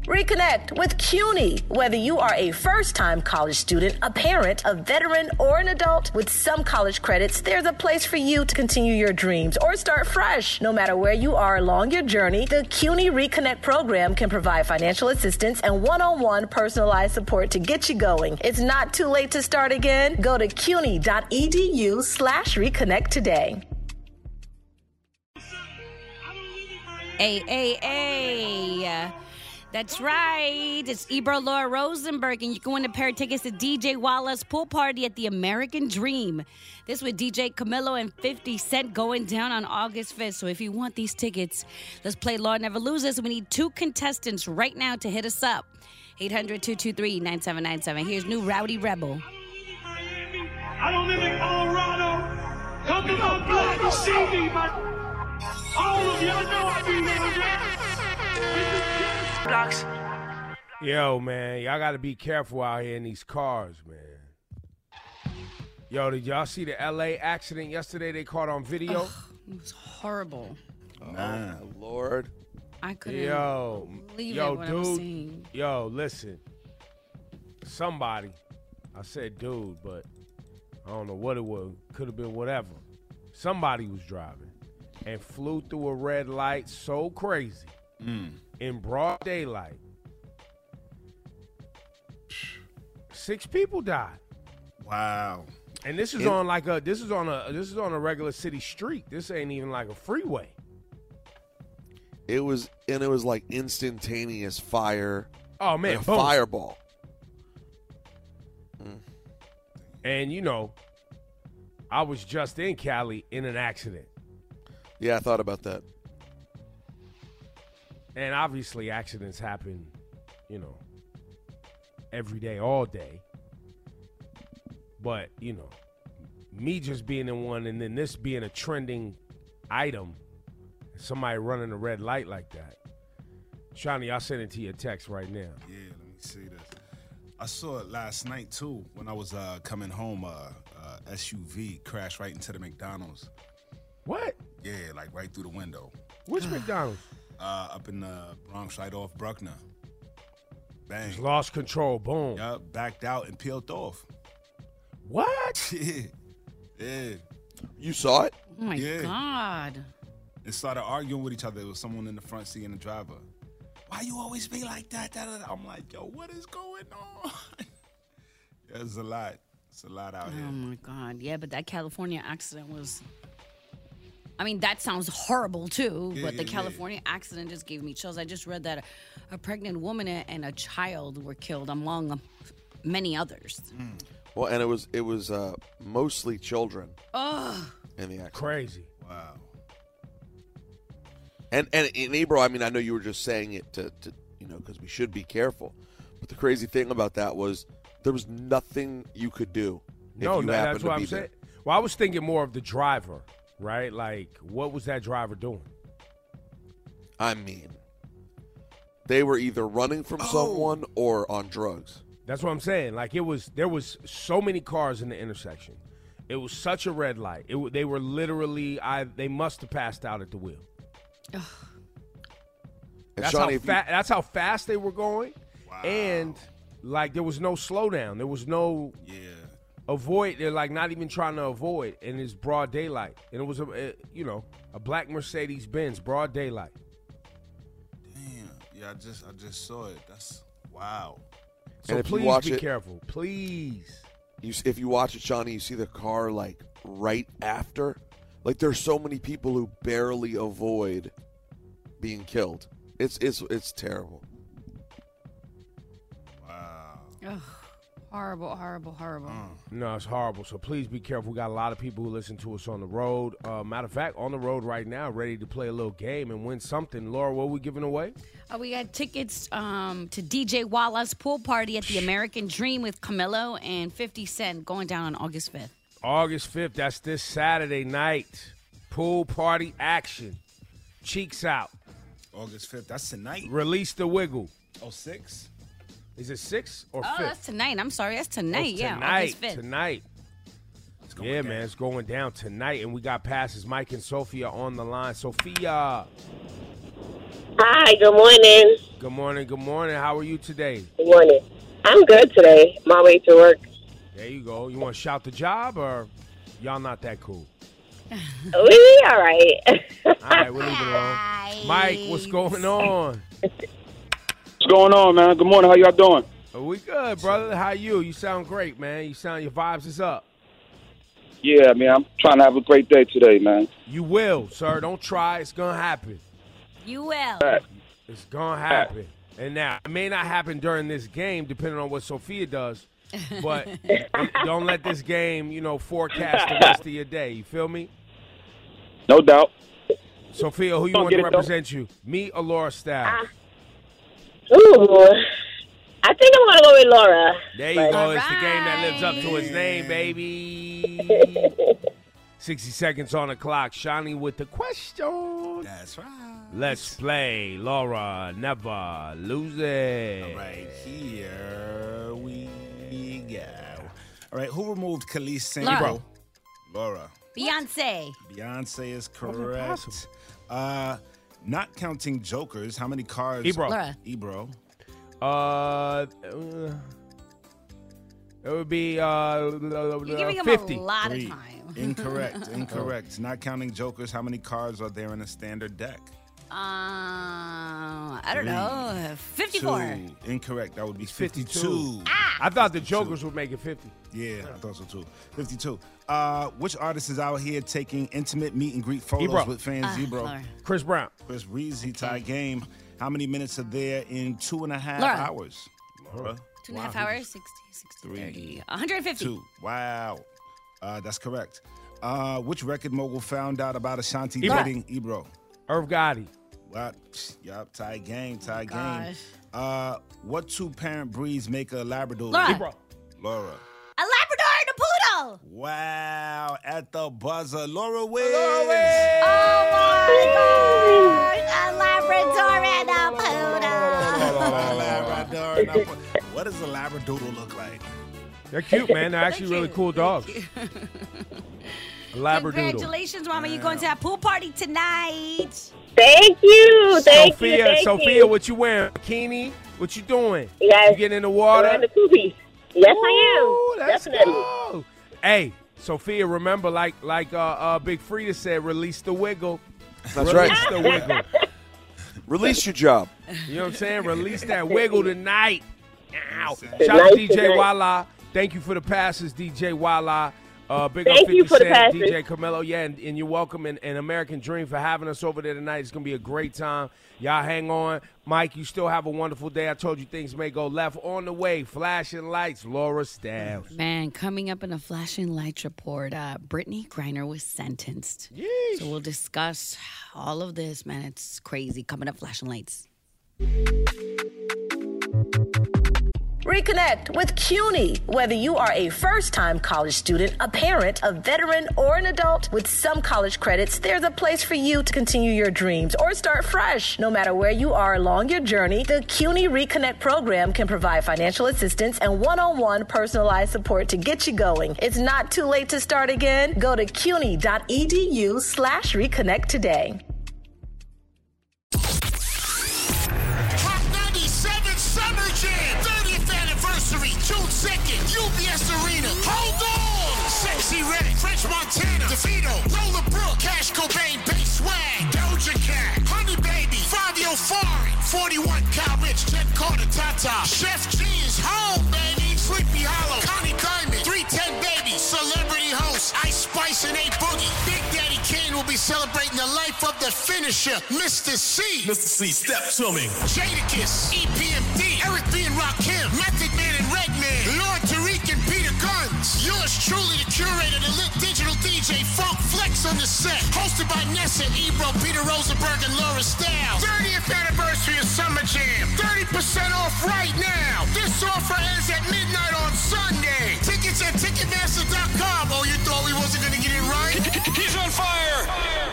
Reconnect with CUNY. Whether you are a first-time college student, a parent, a veteran, or an adult, with some college credits, there's a place for you to continue your dreams or start fresh. No matter where you are along your journey, the CUNY Reconnect program can provide financial assistance and one-on-one personalized support to get you going. It's not too late to start again. Go to cuny.edu/reconnect today. Hey. That's right. It's Ebro Laura Rosenberg, and you can win a pair of tickets to DJ Walla's pool party at the American Dream. This with DJ Camilo and 50 Cent going down on August 5th. So if you want these tickets, let's play Law Never Loses. We need 2 contestants right now to hit us up. 800-223-9797. Here's new Rowdy Rebel. I don't live in Colorado. Come to my block and see me, man. All of y'all know I be there. Blocks. Yo, man, y'all got to be careful out here in these cars, man. Yo, did y'all see the L.A. accident yesterday they caught on video? Ugh, it was horrible. Oh, Lord. I couldn't believe what I was seeing. Yo, listen. Somebody, I said dude, but I don't know what it was. Could have been whatever. Somebody was driving and flew through a red light so crazy. In broad daylight. 6 people died. Wow. And this is on a regular city street. This ain't even like a freeway. It was like instantaneous fire. Oh man, a fireball. And you know, I was just in Cali in an accident. Yeah, I thought about that. And obviously accidents happen, you know, every day, all day. But, you know, me just being in one and then this being a trending item, somebody running a red light like that. Shawnee, I'll send it to your text right now. Yeah, let me see this. I saw it last night, too, when I was coming home. SUV crashed right into the McDonald's. What? Yeah, like right through the window. Which McDonald's? Up in the Bronx, right off Bruckner. Bang. Just lost control. Boom. Yup, backed out and peeled off. What? Yeah. You saw it? Oh, my God. They started arguing with each other. There was someone in the front seat and the driver. Why you always be like that? I'm like, yo, what is going on? Yeah, it's a lot. It's a lot out here. Oh, my God. Yeah, but that California accident was... I mean, that sounds horrible, too, but the California accident just gave me chills. I just read that a pregnant woman and a child were killed, among many others. Well, and it was mostly children in the accident. Crazy. Wow. And in Ebro, I mean, I know you were just saying it to you know, because we should be careful. But the crazy thing about that was there was nothing you could do if you happened to be there. Well, I was thinking more of the driver. Right? Like, what was that driver doing? I mean, they were either running from someone or on drugs. That's what I'm saying. Like, there was so many cars in the intersection. It was such a red light. They were literally, they must have passed out at the wheel. That's how fast they were going. Wow. And, like, there was no slowdown. There was no... Yeah. Avoid. They're like not even trying to avoid, and it's broad daylight, and it was a black Mercedes Benz, broad daylight. Damn. Yeah, I just saw it. That's wow. So please be careful, please. If you watch it, Shawnee, you see the car like right after. Like there's so many people who barely avoid being killed. It's terrible. Wow. Ugh. Horrible. No, it's horrible. So please be careful. We got a lot of people who listen to us on the road. Matter of fact, on the road right now, ready to play a little game and win something. Laura, what are we giving away? We got tickets to DJ Walla's pool party at the American Dream with Camilo and 50 Cent going down on August 5th. August 5th, that's this Saturday night. Pool party action. Cheeks out. August 5th, that's tonight? Release the wiggle. 6? Is it 6 or 5th? Oh, that's tonight. I'm sorry. That's tonight. Tonight. August 5th. Tonight. Man, it's going down tonight. And we got passes. Mike and Sophia on the line. Sophia. Hi, good morning. Good morning. Good morning. How are you today? Good morning. I'm good today. My way to work. There you go. You want to shout the job or y'all not that cool? We all right. All right, we'll leave it alone. Mike, what's going on? What's going on, man? Good morning. How y'all doing? We good, brother. How you? You sound great, man. You sound, your vibes is up. Yeah, man. I'm trying to have a great day today, man. You will, sir. Don't try. It's going to happen. You will. It's going to happen. And now, it may not happen during this game, depending on what Sophia does. But don't let this game, forecast the rest of your day. You feel me? No doubt. Sophia, who you want to represent you? Me or Laura Styles? Ooh. I think I'm going to go with Laura. There you go. It's the game that lives up to its name, baby. 60 seconds on the clock. Shawnee with the question. That's right. Let's play. Laura, never lose it. All right, here we go. All right, who removed Khalees Sandro? Laura. Beyonce. Beyonce is correct. Not counting jokers, how many cars? Ebro. Laura. Ebro. It would be You're giving him 50. a lot Three. of time. Incorrect. Not counting jokers, how many cars are there in a standard deck? I don't know. 54. Two. Incorrect. That would be 52. I thought the jokers would make it 50. Yeah, I thought so too. 52. Which artist is out here taking intimate meet and greet photos Ebro. with fans? Ebro. Laura. Chris Brown. Chris Breezy tie game. How many minutes are there in 2.5 Laura. hours? Laura. 2.5 hours, 60, 30. 150. 2. Wow. That's correct. Which record mogul found out about Ashanti Ebro. dating Ebro? Irv Gotti. What? Yup, tie game. Gosh. What two-parent breeds make a Labradoodle? Laura. Ebro. Laura. A Labrador and a poodle. Wow, at the buzzer, Laura wins. Oh my gosh. A Labrador and a poodle. What does a Labradoodle look like? They're cute, man. They're actually really cool dogs. A Labradoodle. Congratulations, Mama. You're going to that pool party tonight. Thank you. Thank you. Sophia, what you wearing? Bikini? What you doing? Yes. You getting in the water? I'm the two-piece. Yes, Ooh, I am. let's Definitely. go. Hey, Sophia, remember, like Big Frida said, release the wiggle. That's Release right. the wiggle. Release your job. You know what I'm saying? Release that wiggle tonight. Ow. Shout out Tonight, to DJ tonight. Walla. Thank you for the passes, DJ Walla. Big up Thank 50 you for the Cent, passes. DJ Camelo. Yeah, and you're welcome. And American Dream for having us over there tonight. It's going to be a great time. Y'all hang on. Mike, you still have a wonderful day. I told you things may go left. On the way, flashing lights, Laura Styles. Man, coming up in a flashing lights report, Brittany Griner was sentenced. Yeesh. So we'll discuss all of this, man. It's crazy. Coming up, flashing lights. Reconnect with CUNY. Whether you are a first-time college student, a parent, a veteran, or an adult, with some college credits, there's a place for you to continue your dreams or start fresh. No matter where you are along your journey, the CUNY Reconnect program can provide financial assistance and one-on-one personalized support to get you going. It's not too late to start again. Go to cuny.edu/reconnect today. Hot 97 Summer Jam, 30th anniversary, June 2nd, UBS Arena. Hold on! Sexy Red, French Montana, DeVito, Lola Brooke, Cash Cobain, Bass Swag, Doja Cat, Honey Baby, Fabio Foreign, 41 Cal Rich, Jet Carter, Tata, Chef G is home, baby, Sleepy Hollow, Connie Diamond, 310 Baby, Celebrity Host, Ice Spice and A Boogie. Big Daddy Kane will be celebrating the life of the finisher, Mr. C. Mr. C, step to me. Jadakiss, EPMD, Eric B. and Rakim, Method Man and Redman, Lord Tariq and Peter Guns. Yours truly, the curator, the lit digital DJ, Funk Flex on the set. Hosted by Nessa, Ebro, Peter Rosenberg, and Laura Styles. 30th anniversary of Summer Jam. 30% off right now. This offer ends at midnight on Sunday. Tickets at Ticketmaster.com. Oh, you thought we wasn't going to get it right? He's on fire.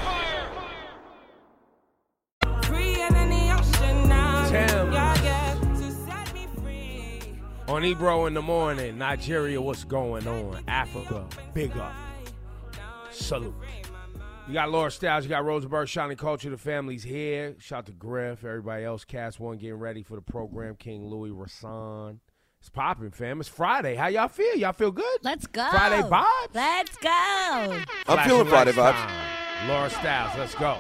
Tim. On Ebro in the morning, Nigeria, what's going on? Africa, big up. Salute. You got Laura Styles, you got Rosenberg, Shining Culture, the family's here. Shout out to Griff, everybody else, Cast One getting ready for the program, King Louis Rasan. It's popping, fam. It's Friday. How y'all feel? Y'all feel good? Let's go. Friday vibes? Let's go. I'm feeling Friday vibes. Laura Styles, let's go.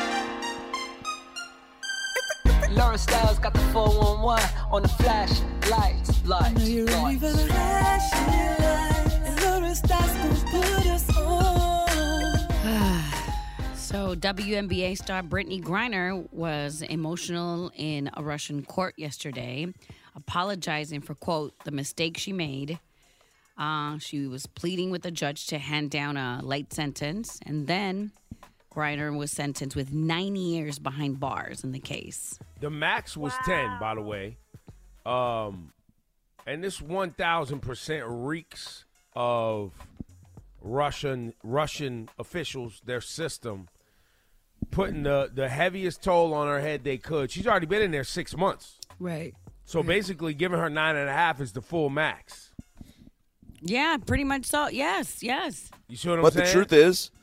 Laura Styles got the 411 on the flash lights. Lights. You ready for the flashing lights? And Laura Styles gonna put us on. So WNBA star Brittany Griner was emotional in a Russian court yesterday, apologizing for, quote, the mistake she made. She was pleading with the judge to hand down a light sentence, and then Griner was sentenced with 9 years behind bars in the case. The max was 10, by the way. And this 1,000% reeks of Russian officials, their system, putting the heaviest toll on her head they could. She's already been in there 6 months. Right. So basically giving her 9.5 is the full max. Yeah, pretty much so. Yes. You see what I'm but saying? The truth is,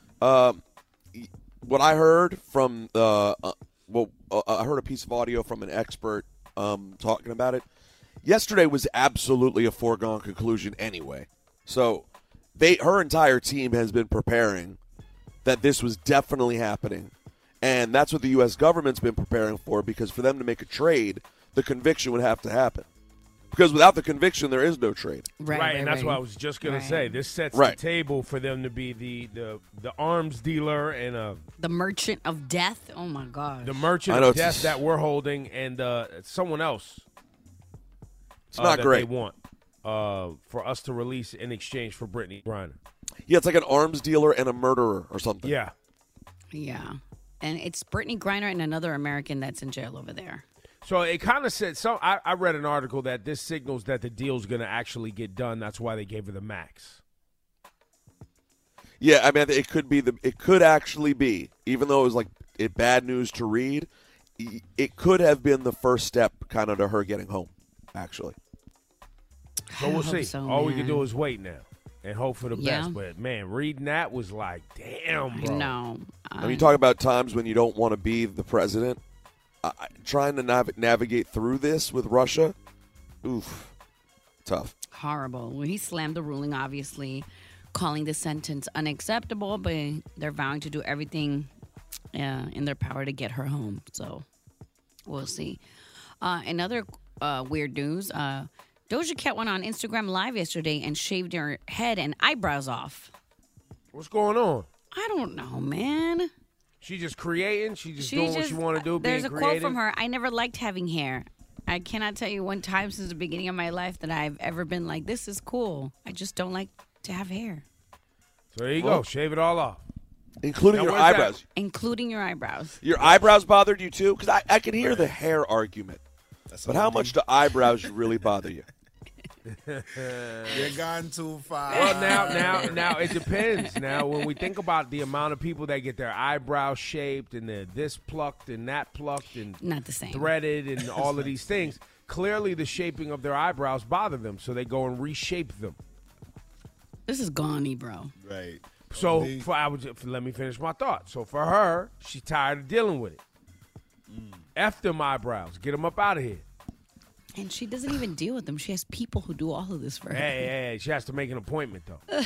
what I heard from I heard a piece of audio from an expert talking about it. Yesterday was absolutely a foregone conclusion anyway. So her entire team has been preparing that this was definitely happening. And that's what the U.S. government's been preparing for, because for them to make a trade, the conviction would have to happen. Because without the conviction, there is no trade. Right, and that's what I was just going to say. This sets the table for them to be the arms dealer and the merchant of death. Oh, my God. The merchant of death that we're holding, and someone else. It's not great. They want for us to release in exchange for Brittany Griner. Yeah, it's like an arms dealer and a murderer or something. Yeah. Yeah. And it's Brittany Griner and another American that's in jail over there. So it kind of said, I read an article that this signals that the deal's going to actually get done. That's why they gave her the max. Yeah, I mean, it could actually be, even though it was like bad news to read, it could have been the first step kind of to her getting home, actually. So we'll see. All we can do is wait now and hope for the Yeah. best. But, man, reading that was like, damn, bro. No. I mean, you talk about times when you don't want to be the president. Trying to navigate through this with Russia, oof, tough. Horrible. Well, he slammed the ruling, obviously, calling the sentence unacceptable, but they're vowing to do everything in their power to get her home. So we'll see. Another weird news, Doja Cat went on Instagram Live yesterday and shaved her head and eyebrows off. What's going on? I don't know, man. She just creating? She just doing what she want to do, being There's a creative? quote from her, I never liked having hair. I cannot tell you one time since the beginning of my life that I've ever been like, this is cool. I just don't like to have hair. So there you go. Shave it all off. Including your eyebrows. Including your eyebrows. Your eyebrows bothered you too? Because I can hear the hair argument. But how much do eyebrows really bother you? You're gone too far. Well, now it depends. Now, when we think about the amount of people that get their eyebrows shaped and they're this plucked and that plucked and not the same, threaded and all of these things, clearly the shaping of their eyebrows bother them, so they go and reshape them. This is gauny, bro. Right. So let me finish my thought. So for her, she's tired of dealing with it. F them eyebrows. Get them up out of here. And she doesn't even deal with them. She has people who do all of this for her. Hey, she has to make an appointment, though.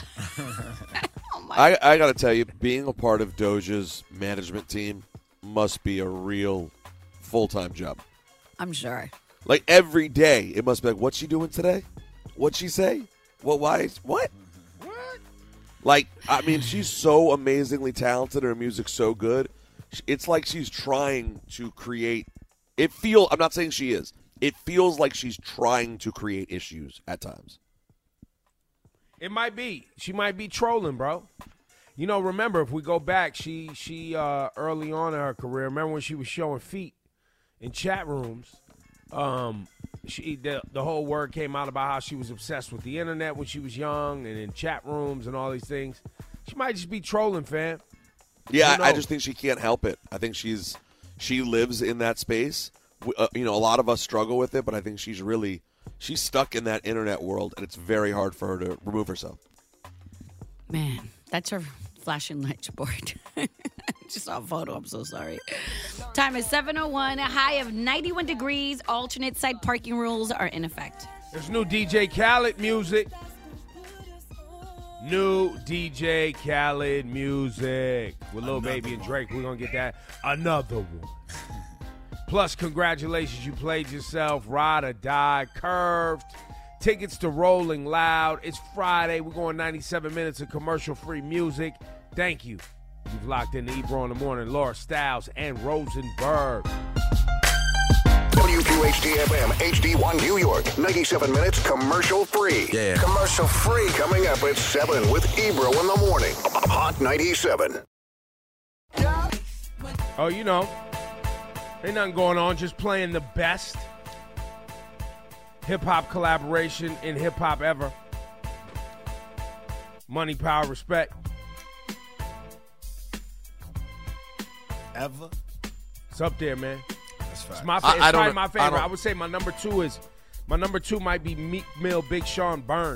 I got to tell you, being a part of Doja's management team must be a real full-time job. I'm sure. Like, every day, it must be like, what's she doing today? What'd she say? What? What? Like, I mean, she's so amazingly talented. Her music's so good. It's like she's trying to create. I'm not saying she is. It feels like she's trying to create issues at times. It might be. She might be trolling, bro. You know, remember, if we go back, she early on in her career, remember when she was showing feet in chat rooms? The whole word came out about how she was obsessed with the internet when she was young and in chat rooms and all these things. She might just be trolling, fam. Yeah, I just think she can't help it. I think she lives in that space. A lot of us struggle with it, but I think she's stuck in that internet world, and it's very hard for her to remove herself. Man, that's her flashing lights board. just saw a photo. I'm so sorry. Time is 7:01. A high of 91 degrees. Alternate side parking rules are in effect. There's new DJ Khaled music. New DJ Khaled music with Lil Baby and Drake. We're going to get that. Another one. Plus, congratulations. You played yourself. Ride or Die. Curved. Tickets to Rolling Loud. It's Friday. We're going 97 minutes of commercial-free music. Thank you. You've locked in the Ebro in the Morning. Laura Styles and Rosenberg. WQHD-FM, HD1 New York, 97 minutes commercial-free. Yeah. Commercial-free coming up at 7 with Ebro in the Morning. Hot 97. Oh, you know, ain't nothing going on. Just playing the best hip-hop collaboration in hip-hop ever. Money, Power, Respect. Ever? It's up there, man. That's It's fine. my I it's don't- probably my favorite. I I would say my number two might be Meek Mill, Big Sean, Burn.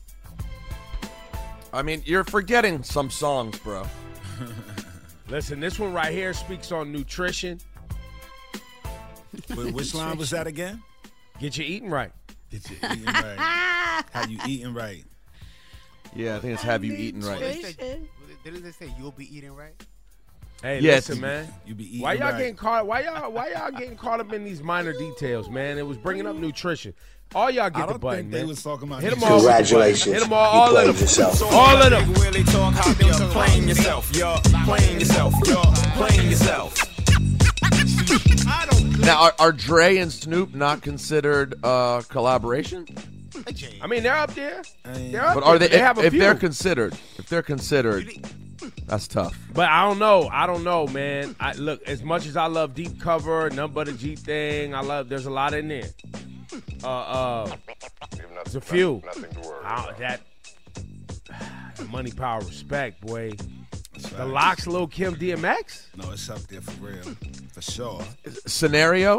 I mean, you're forgetting some songs, bro. Listen, this one right here speaks on nutrition. Wait, which line was that again? Get your eating right. Get you eating right. How you eating right? Yeah, I think it's Have You Eaten Right. Didn't they say you'll be eating right? Hey, Yeah, listen, man. You be eating Why y'all right. getting caught? Why y'all getting caught up in these minor details, man? It was bringing up nutrition. All y'all I get the don't button, think they man. was talking about Hit them nutrition. all. Congratulations. Hit them all You of played them. yourself. All of them. Really talk how you're playing yourself. You're playing yourself. You're playing yourself. Now, are Dre and Snoop not considered collaboration? I mean, they're up there. They're up But are there. they? have a If few. they're considered, that's tough. But I don't know, man. Look, as much as I love Deep Cover, None But a G Thing, there's a lot in there. There's a few. That Money, Power, Respect, boy. The Locks, Lil Kim, DMX. No, it's up there for real, for sure. Scenario.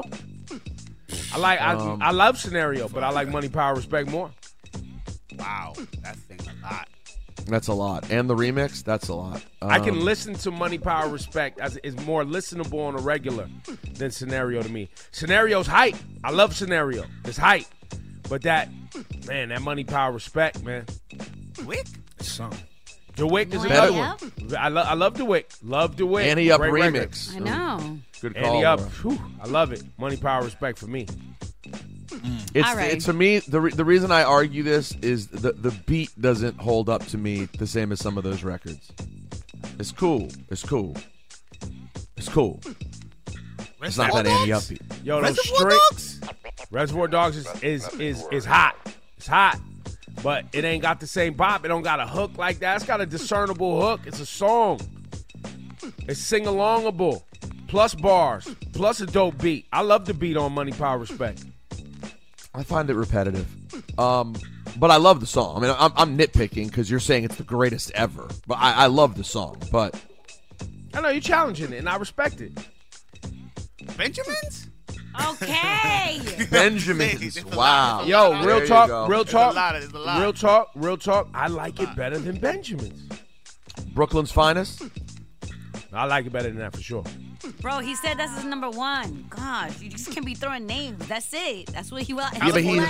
I love Scenario, but I like Money, Power, Respect more. Wow, that thing a lot. That's a lot, and the remix. That's a lot. I can listen to Money, Power, Respect as is more listenable on a regular than Scenario to me. Scenario's hype. I love Scenario. It's hype, but that Money, Power, Respect, man. Wick? It's something. DeWick is Better- another one. I love DeWick. Love DeWick. Annie Up Great record. remix. I know. Good call. Annie Up. Laura. Whew, I love it. Money, Power, Respect for me. It's, All right. it's for me. The reason I argue this is the beat doesn't hold up to me the same as some of those records. It's cool. It's cool. It's cool. It's not that Annie Up beat. Yo, those Reservoir Dogs? Reservoir Dogs is hot. It's hot. But it ain't got the same bop. It don't got a hook like that. It's got a discernible hook. It's a song. It's sing-alongable. Plus bars. Plus a dope beat. I love the beat on Money, Power, Respect. I find it repetitive. But I love the song. I mean, I'm nitpicking because you're saying it's the greatest ever. But I love the song. But I know you're challenging it, and I respect it. Benjamins? Okay. Benjamins. Wow. Yo, There real you talk, go. real talk, There's a lot. real talk. I like it better than Benjamin's. Brooklyn's Finest. I like it better than that for sure. Bro, he said that's his number one. Gosh, you just can't be throwing names. That's it. That's what he will. Yeah, but he-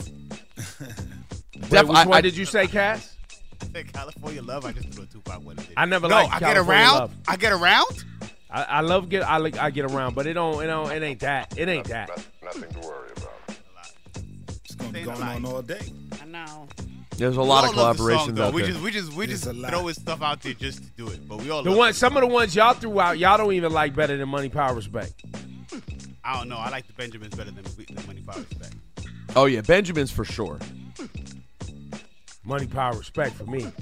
Wait, which one did you say, Cass? I said California Love. I just threw a Tupac one. I never No, liked I get California around. Love. I get around. I get around, but it ain't that. It ain't that. Nothing to worry about. It's gonna be going on all day. I know. There's a lot of We all love the collaborations song, though. out We there. just There's a lot. throw stuff out there just to do it. But we all The love one, it. some of the ones y'all threw out, y'all don't even like better than Money, Power, Respect. I don't know. I like the Benjamins better than Money, Power, Respect. Oh yeah, Benjamin's for sure. Money, Power, Respect for me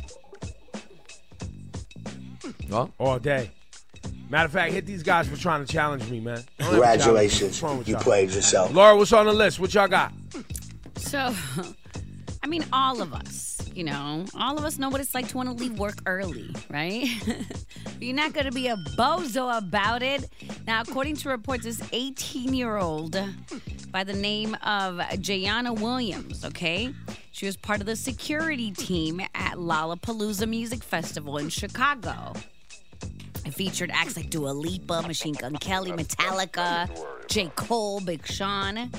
Well, all day. Matter of fact, hit these guys for trying to challenge me, man. Don't ever challenge me. Congratulations. What's wrong with You y'all? played yourself. Laura, what's on the list? What y'all got? So, I mean, all of us know what it's like to want to leave work early, right? You're not going to be a bozo about it. Now, according to reports, this 18-year-old by the name of Jayana Williams, okay? She was part of the security team at Lollapalooza Music Festival in Chicago. It featured acts like Dua Lipa, Machine Gun Kelly, Metallica, J. Cole, Big Sean.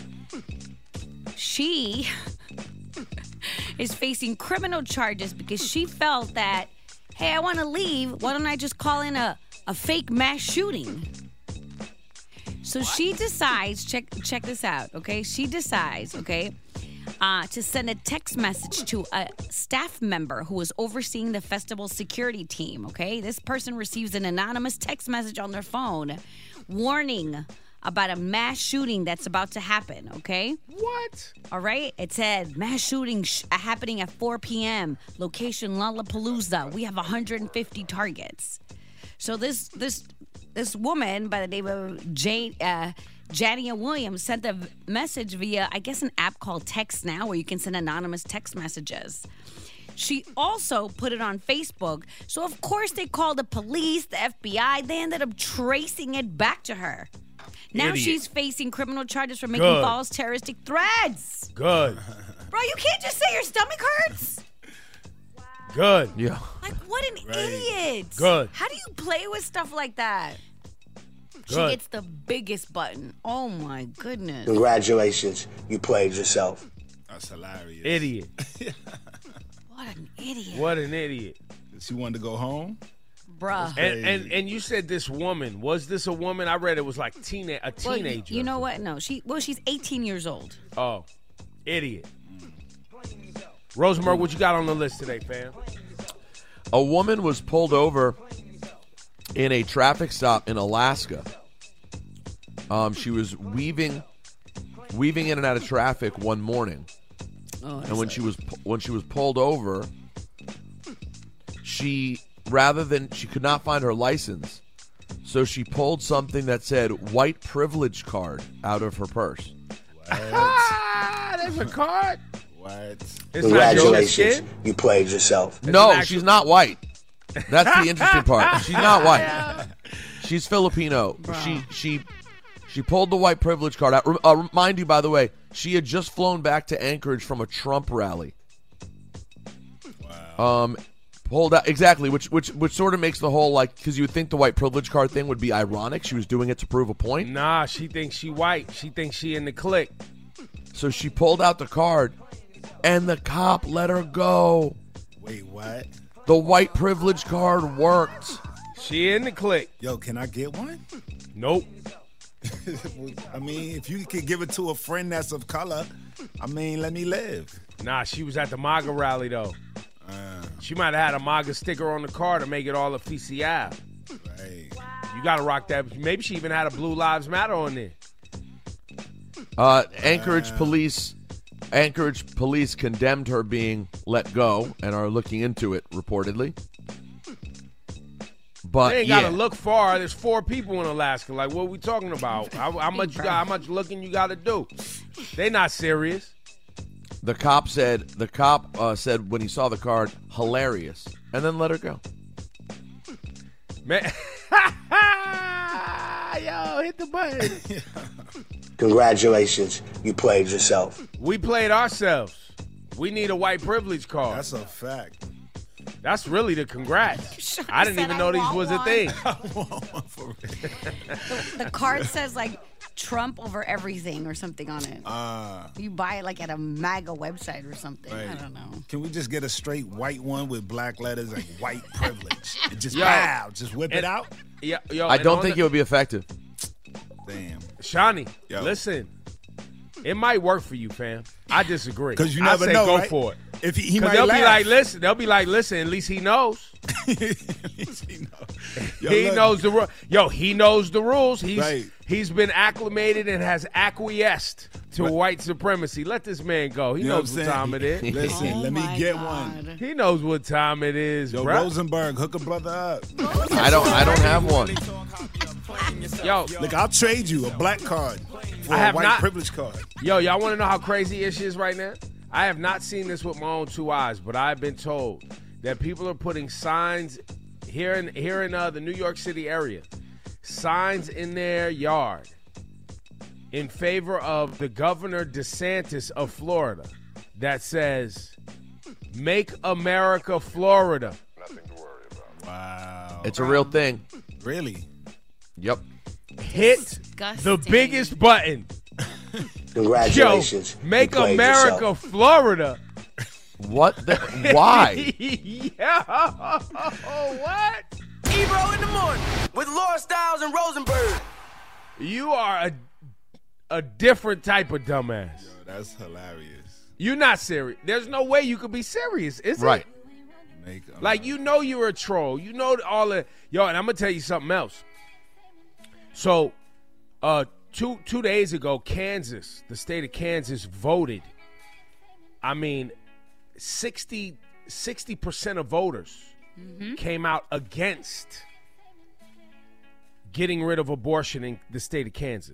She is facing criminal charges because she felt that, hey, I want to leave. Why don't I just call in a fake mass shooting? So she decides, check this out, okay? She decides, okay, to send a text message to a staff member who was overseeing the festival security team, okay? This person receives an anonymous text message on their phone warning about a mass shooting that's about to happen, okay? What? All right? It said, mass shooting happening at 4 p.m., location Lollapalooza. We have 150 targets. So this woman by the name of Jania Williams sent a message via, I guess, an app called Text Now, where you can send anonymous text messages. She also put it on Facebook. So, of course, they called the police, the FBI. They ended up tracing it back to her. Now Idiot. she's facing criminal charges for making Good. false terroristic threats. Good. Bro, you can't just say your stomach hurts. Good. Yeah. Like, what an idiot. Good. How do you play with stuff like that? She Good. gets the biggest button. Oh, my goodness. Congratulations, you played yourself. That's hilarious. Idiot. What an idiot. What an idiot. She wanted to go home? Bruh. And you said this woman. Was this a woman? I read it was like a Well, teenager. you know what? No, she's 18 years old. Oh, idiot. Rosenberg, what you got on the list today, fam? A woman was pulled over in a traffic stop in Alaska. She was weaving in and out of traffic one morning, and when she was pulled over, she could not find her license, so she pulled something that said "white privilege card" out of her purse. There's a card. What? Congratulations, you played yourself. No, she's not white. That's the interesting part. She's not white. She's Filipino. She pulled the white privilege card out. Remind you, by the way, she had just flown back to Anchorage from a Trump rally. Wow. Pulled out exactly, which sort of makes the whole, like, because you would think the white privilege card thing would be ironic. She was doing it to prove a point. Nah, she thinks she white. She thinks she in the clique. So she pulled out the card, and the cop let her go. Wait, what? The white privilege card worked. She in the clique. Yo, can I get one? Nope. I mean, if you could give it to a friend that's of color, I mean, let me live. Nah, she was at the MAGA rally, though. She might have had a MAGA sticker on the car to make it all official. Right. You got to rock that. Maybe she even had a Blue Lives Matter on there. Anchorage police condemned her being let go and are looking into it, reportedly. But they ain't got to look far. There's 4 people in Alaska. Like, what are we talking about? How much you got? How much looking you got to do? They not serious. The cop said when he saw the card, hilarious, and then let her go. Man, yo, hit the button. Congratulations, you played yourself. We played ourselves. We need a white privilege card. That's a fact. That's really the congrats. I didn't even know these was a thing. The card says, like, Trump over everything or something on it. You buy it, like, at a MAGA website or something. Right. I don't know. Can we just get a straight white one with black letters, like white privilege? And just just whip it out? Yeah, yo, I don't think it would be effective. Damn. Shawnee, listen. It might work for you, fam. I disagree. Because you never I say know, go right? for it. If he might they'll laugh. be like, listen. They'll be like, listen. At least he knows. He knows the rules. Yo, he knows the rules. He's been acclimated and has acquiesced to white supremacy. Let this man go. He knows what time it is. Listen, let me get one. He knows what time it is, Yo, bro. Rosenberg, hook a brother up. I don't have one. Yo, look, I'll trade you a black card for a white privilege card. Yo, y'all want to know how crazy ish is right now? I have not seen this with my own 2 eyes, but I've been told that people are putting signs here in the New York City area, signs in their yard in favor of the Governor DeSantis of Florida that says, "Make America Florida." Wow. It's a real thing. Really? Yep. Hit Disgusting. the biggest button. Congratulations. Yo, make You played America yourself. Florida. What? Why? Yeah. What? Ebro in the morning with Laura Styles and Rosenberg. You are a different type of dumbass. Yo, that's hilarious. You're not serious. There's no way you could be serious, is Right. it? Like, you know you're a troll. You know all the... Yo, and I'm going to tell you something else. So, two days ago, Kansas, the state of Kansas voted. I mean, 60% of voters came out against getting rid of abortion in the state of Kansas.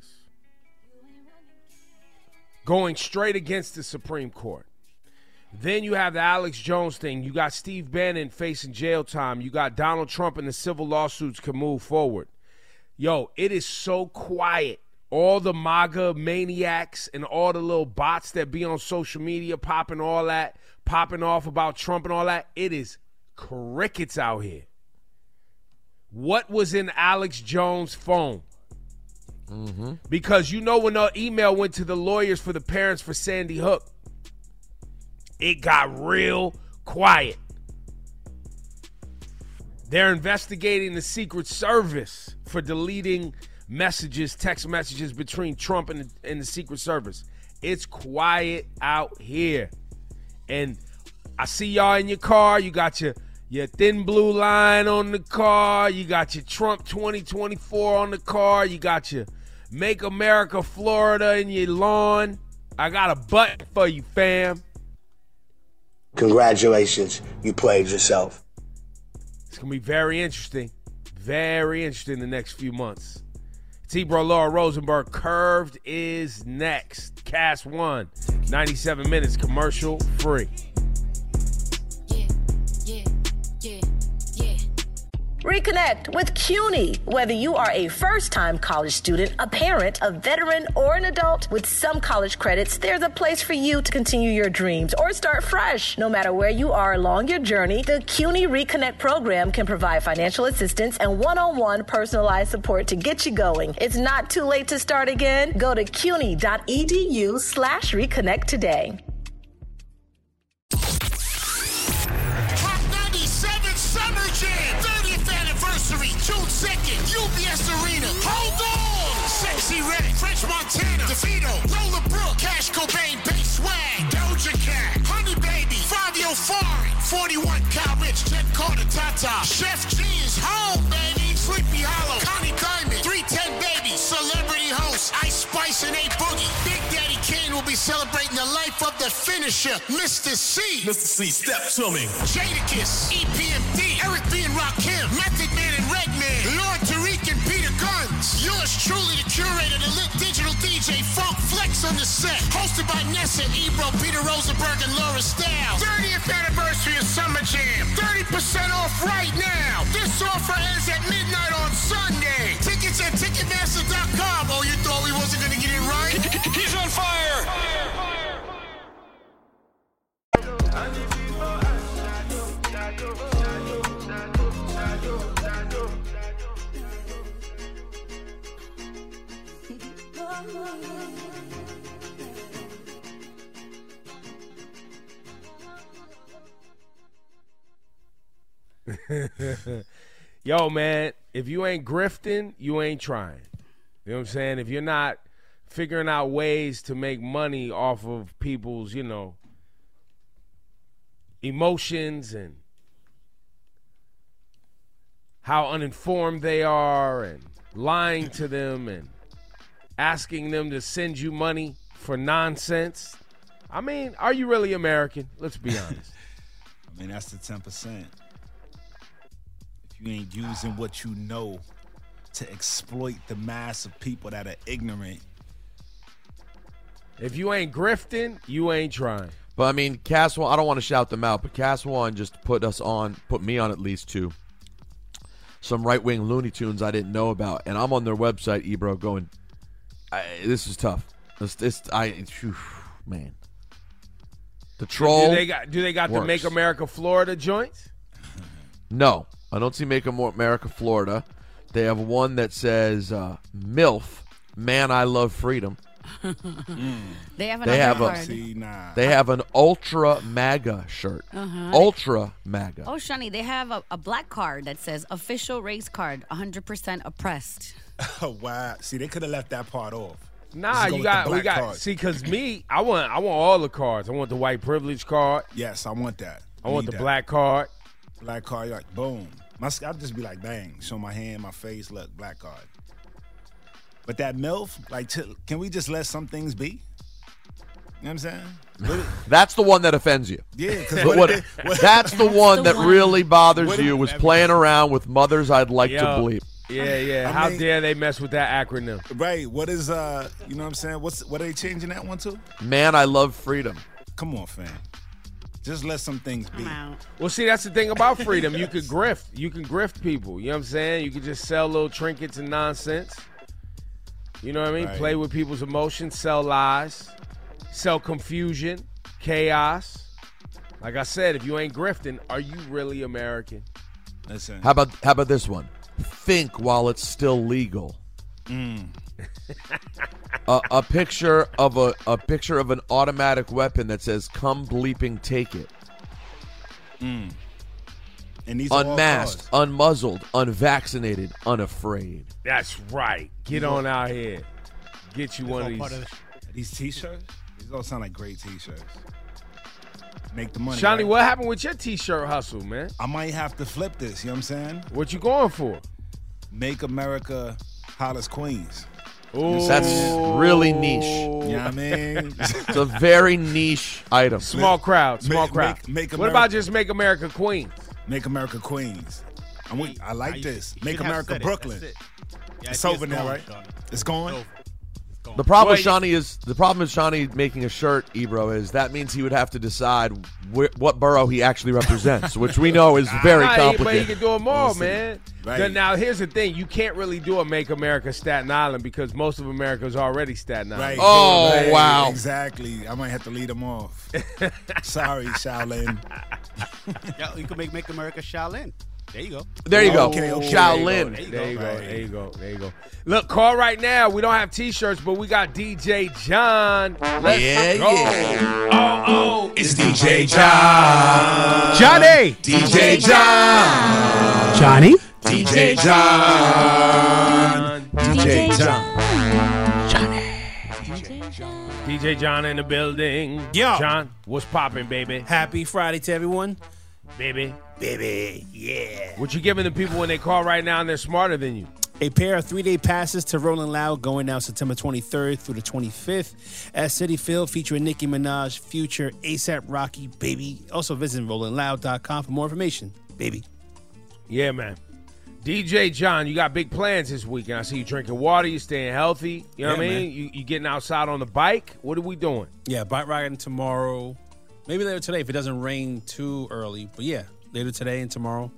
Going straight against the Supreme Court. Then you have the Alex Jones thing. You got Steve Bannon facing jail time. You got Donald Trump and the civil lawsuits can move forward. Yo, it is so quiet. All the MAGA maniacs and all the little bots that be on social media popping off about Trump and all that. It is crickets out here. What was in Alex Jones' phone? Because you know when the email went to the lawyers for the parents for Sandy Hook, it got real quiet. They're investigating the Secret Service for deleting messages, text messages between Trump and the Secret Service. It's quiet out here. And I see y'all in your car. You got your thin blue line on the car. You got your Trump 2024 on the car. You got your Make America Florida in your lawn. I got a button for you, fam. Congratulations. You played yourself. It's going to be very interesting. Very interesting the next few months. It's Ebro, Laura Rosenberg. Curved is next. Cast 1. 97 minutes commercial free. Reconnect with CUNY. Whether you are a first-time college student, a parent, a veteran, or an adult, with some college credits, there's a place for you to continue your dreams or start fresh. No matter where you are along your journey, the CUNY Reconnect program can provide financial assistance and one-on-one personalized support to get you going. It's not too late to start again. Go to cuny.edu/reconnect today. Hot 97 Summer Jam, 30th anniversary, June 2nd, UBS Arena. Hold on! Sexy Red, French Montana, DeVito, Lola Brooke, Cash Cobain, Bass Swag, Doja Cat, Honey Baby, Fabio Foreign, 41, Kyle Rich, Jen Carter, Tata, Chef G is home, baby, Sleepy Hollow, Connie Diamond, 310 Baby, Celebrity Host, Ice Spice and A Boogie. Big Daddy Kane will be celebrating the life of the finisher, Mr. C. Mr. C, step to me. Jadakiss, EPMD, Eric B. and Rakim, Method Man and Redman, Lord Tariq and Peter Guns. Yours truly, the curator, the lit digital DJ, Funk Flex on the set. Hosted by Nessa, Ebro, Peter Rosenberg, and Laura Styles. 30th anniversary of Summer Jam. 30% off right now. This offer ends at midnight on Sunday. Tickets at Ticketmaster.com. Oh, you thought we wasn't going to get it right? He's on fire. Yo, man, if you ain't grifting, you ain't trying. You know what I'm saying? If you're not figuring out ways to make money off of people's, emotions and how uninformed they are and lying to them and asking them to send you money for nonsense. I mean, are you really American? Let's be honest. I mean, that's the 10%. If you ain't using what you know to exploit the mass of people that are ignorant. If you ain't grifting, you ain't trying. But I mean, Cast One, I don't want to shout them out, but Cast One just put me on at least to some right-wing Looney Tunes I didn't know about. And I'm on their website, Ebro, going, this is tough. Man. The troll. Do they got the Make America Florida joints? No. I don't see Make America Florida. They have one that says MILF, Man, I Love Freedom. They have another card. They have an Ultra MAGA shirt. Ultra MAGA. Oh, Shani, they have a black card that says official race card, 100% oppressed. Oh, wow. See, they could have left that part off. Nah, we got see, because I want all the cards. I want the white privilege card. Yes, I want that. I want the black card. Black card, you're like, boom. I'll just be like, bang, show my hand, my face, look, black card. But that MILF, like, can we just let some things be? You know what I'm saying? That's the one that offends you. Yeah, because that's the one that really bothers you was playing around with mothers I'd like to bleep. Yeah. How dare they mess with that acronym? Right. What is, you know what I'm saying? What are they changing that one to? Man, I Love Freedom. Come on, fam. Just let some things be. Well, see, that's the thing about freedom. You could grift. You can grift people. You know what I'm saying? You could just sell little trinkets and nonsense. You know what I mean? Right. Play with people's emotions, sell lies, sell confusion, chaos. Like I said, if you ain't grifting, are you really American? Listen. How about this one? Think while it's still legal. A picture of an automatic weapon that says "Come bleeping take it." And these are unmasked, unmuzzled, unvaccinated, unafraid. That's right. Get on out here. Get you one of these. These T-shirts. These all sound like great T-shirts. Make the money. Shawnee, right? what happened with your T-shirt hustle, man? I might have to flip this. You know what I'm saying? What you going for? Make America Hollis Queens. Ooh. That's really niche. You know what I mean? It's a very niche item. Small crowd. Make what about just Make America Queens? Make America Queens. I like this. Make America said it. Brooklyn. That's it. Yeah, It's over now, gone, right? Shawnee. It's gone. The problem with Shawnee making a shirt, Ebro, is that means he would have to decide what borough he actually represents, which we know is very complicated. But he can do them all, man. Right. Now, here's the thing. You can't really do a Make America Staten Island because most of America is already Staten Island. Right. Oh, Right. wow. Exactly. I might have to lead them off. Sorry, Shaolin. Yeah, you can make America Shaolin. There you go. There you go. Okay. Shaolin. There you go. Look, call right now. We don't have T-shirts, but we got DJ John. Let's go. Oh, it's DJ John. Johnny. DJ John. Johnny. DJ John. DJ John. DJ John in the building. Yo. John, what's popping, baby? Happy Friday to everyone. Baby. Yeah. What you giving the people when they call right now and they're smarter than you? A pair of 3-day passes to Rolling Loud going down September 23rd through the 25th at Citi Field featuring Nicki Minaj, Future, A$AP Rocky, baby. Also visit rollingloud.com for more information, baby. Yeah, man. DJ John, you got big plans this weekend. I see you drinking water. You staying healthy. You know what I mean? You getting outside on the bike. What are we doing? Yeah, bike riding tomorrow. Maybe later today if it doesn't rain too early. But yeah, later today and tomorrow.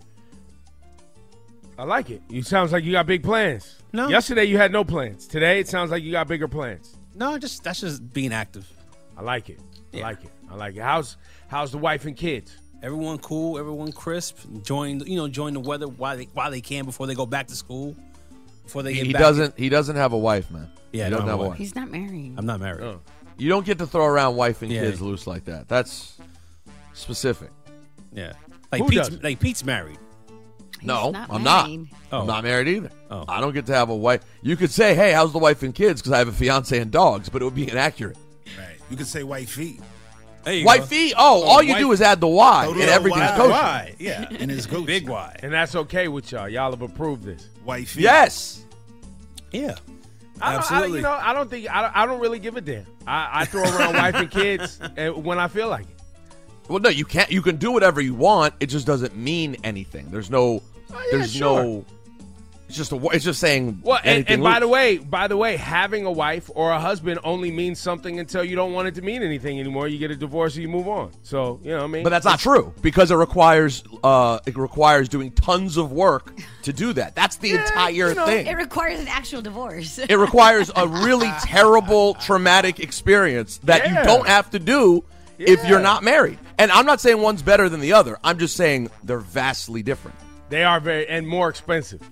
I like it. You sounds like you got big plans. No. Yesterday you had no plans. Today it sounds like you got bigger plans. No, that's just being active. I like it. Yeah. I like it. How's the wife and kids? Everyone cool, everyone crisp, enjoying the weather while they can before they go back to school. Before they get back. He doesn't have a wife, man. Yeah, he doesn't have a wife. He's not married. I'm not married. Oh. You don't get to throw around wife and kids loose like that. That's specific. Yeah. Like Pete's married. No, not I'm not. married. I'm not married either. Oh. I don't get to have a wife. You could say, hey, how's the wife and kids? Because I have a fiance and dogs, but it would be inaccurate. Right. You could say white feet. White feet? Oh, all you do is add the Y, and everything's kosher. Y, yeah. And it's Gucci. Big Y. And that's okay with y'all. Y'all have approved this. White feet. Yes. Yeah. Absolutely. I don't really give a damn. I throw around wife and kids when I feel like it. Well, no, you can't. You can do whatever you want. It just doesn't mean anything. There's no. No. It's just saying. Well, and by loose. the way, having a wife or a husband only means something until you don't want it to mean anything anymore. You get a divorce and you move on. So you know what I mean. But that's not true because it requires doing tons of work to do that. That's the entire thing. It requires an actual divorce. It requires a really terrible, traumatic experience that you don't have to do if you're not married. And I'm not saying one's better than the other. I'm just saying they're vastly different. They are very and more expensive.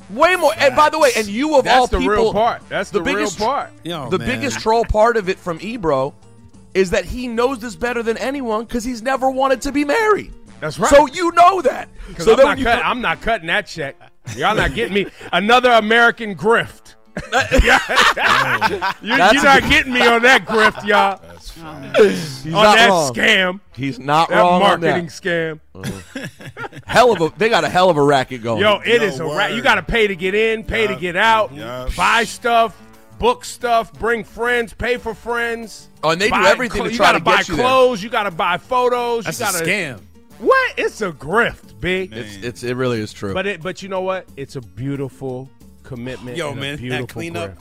Way more. And by the way, and you of all people, that's the real part. That's the biggest, real part. The biggest troll part of it from Ebro is that he knows this better than anyone because he's never wanted to be married. That's right. So you know that. So I'm not cutting that check. Y'all not getting me another American grift. You're not getting me on that grift, y'all. He's on not that wrong. Scam. He's not that wrong on marketing that. scam. They got a hell of a racket going. Yo, it is a racket. You got to pay to get in, pay to get out, buy stuff, book stuff, bring friends, pay for friends. Oh, and they do everything to try to get you You got to buy clothes. You got to buy photos. That's you gotta, a scam. What? It's a grift, B. It really is true. But you know what? It's a beautiful commitment. Yo, and man, a beautiful that cleanup.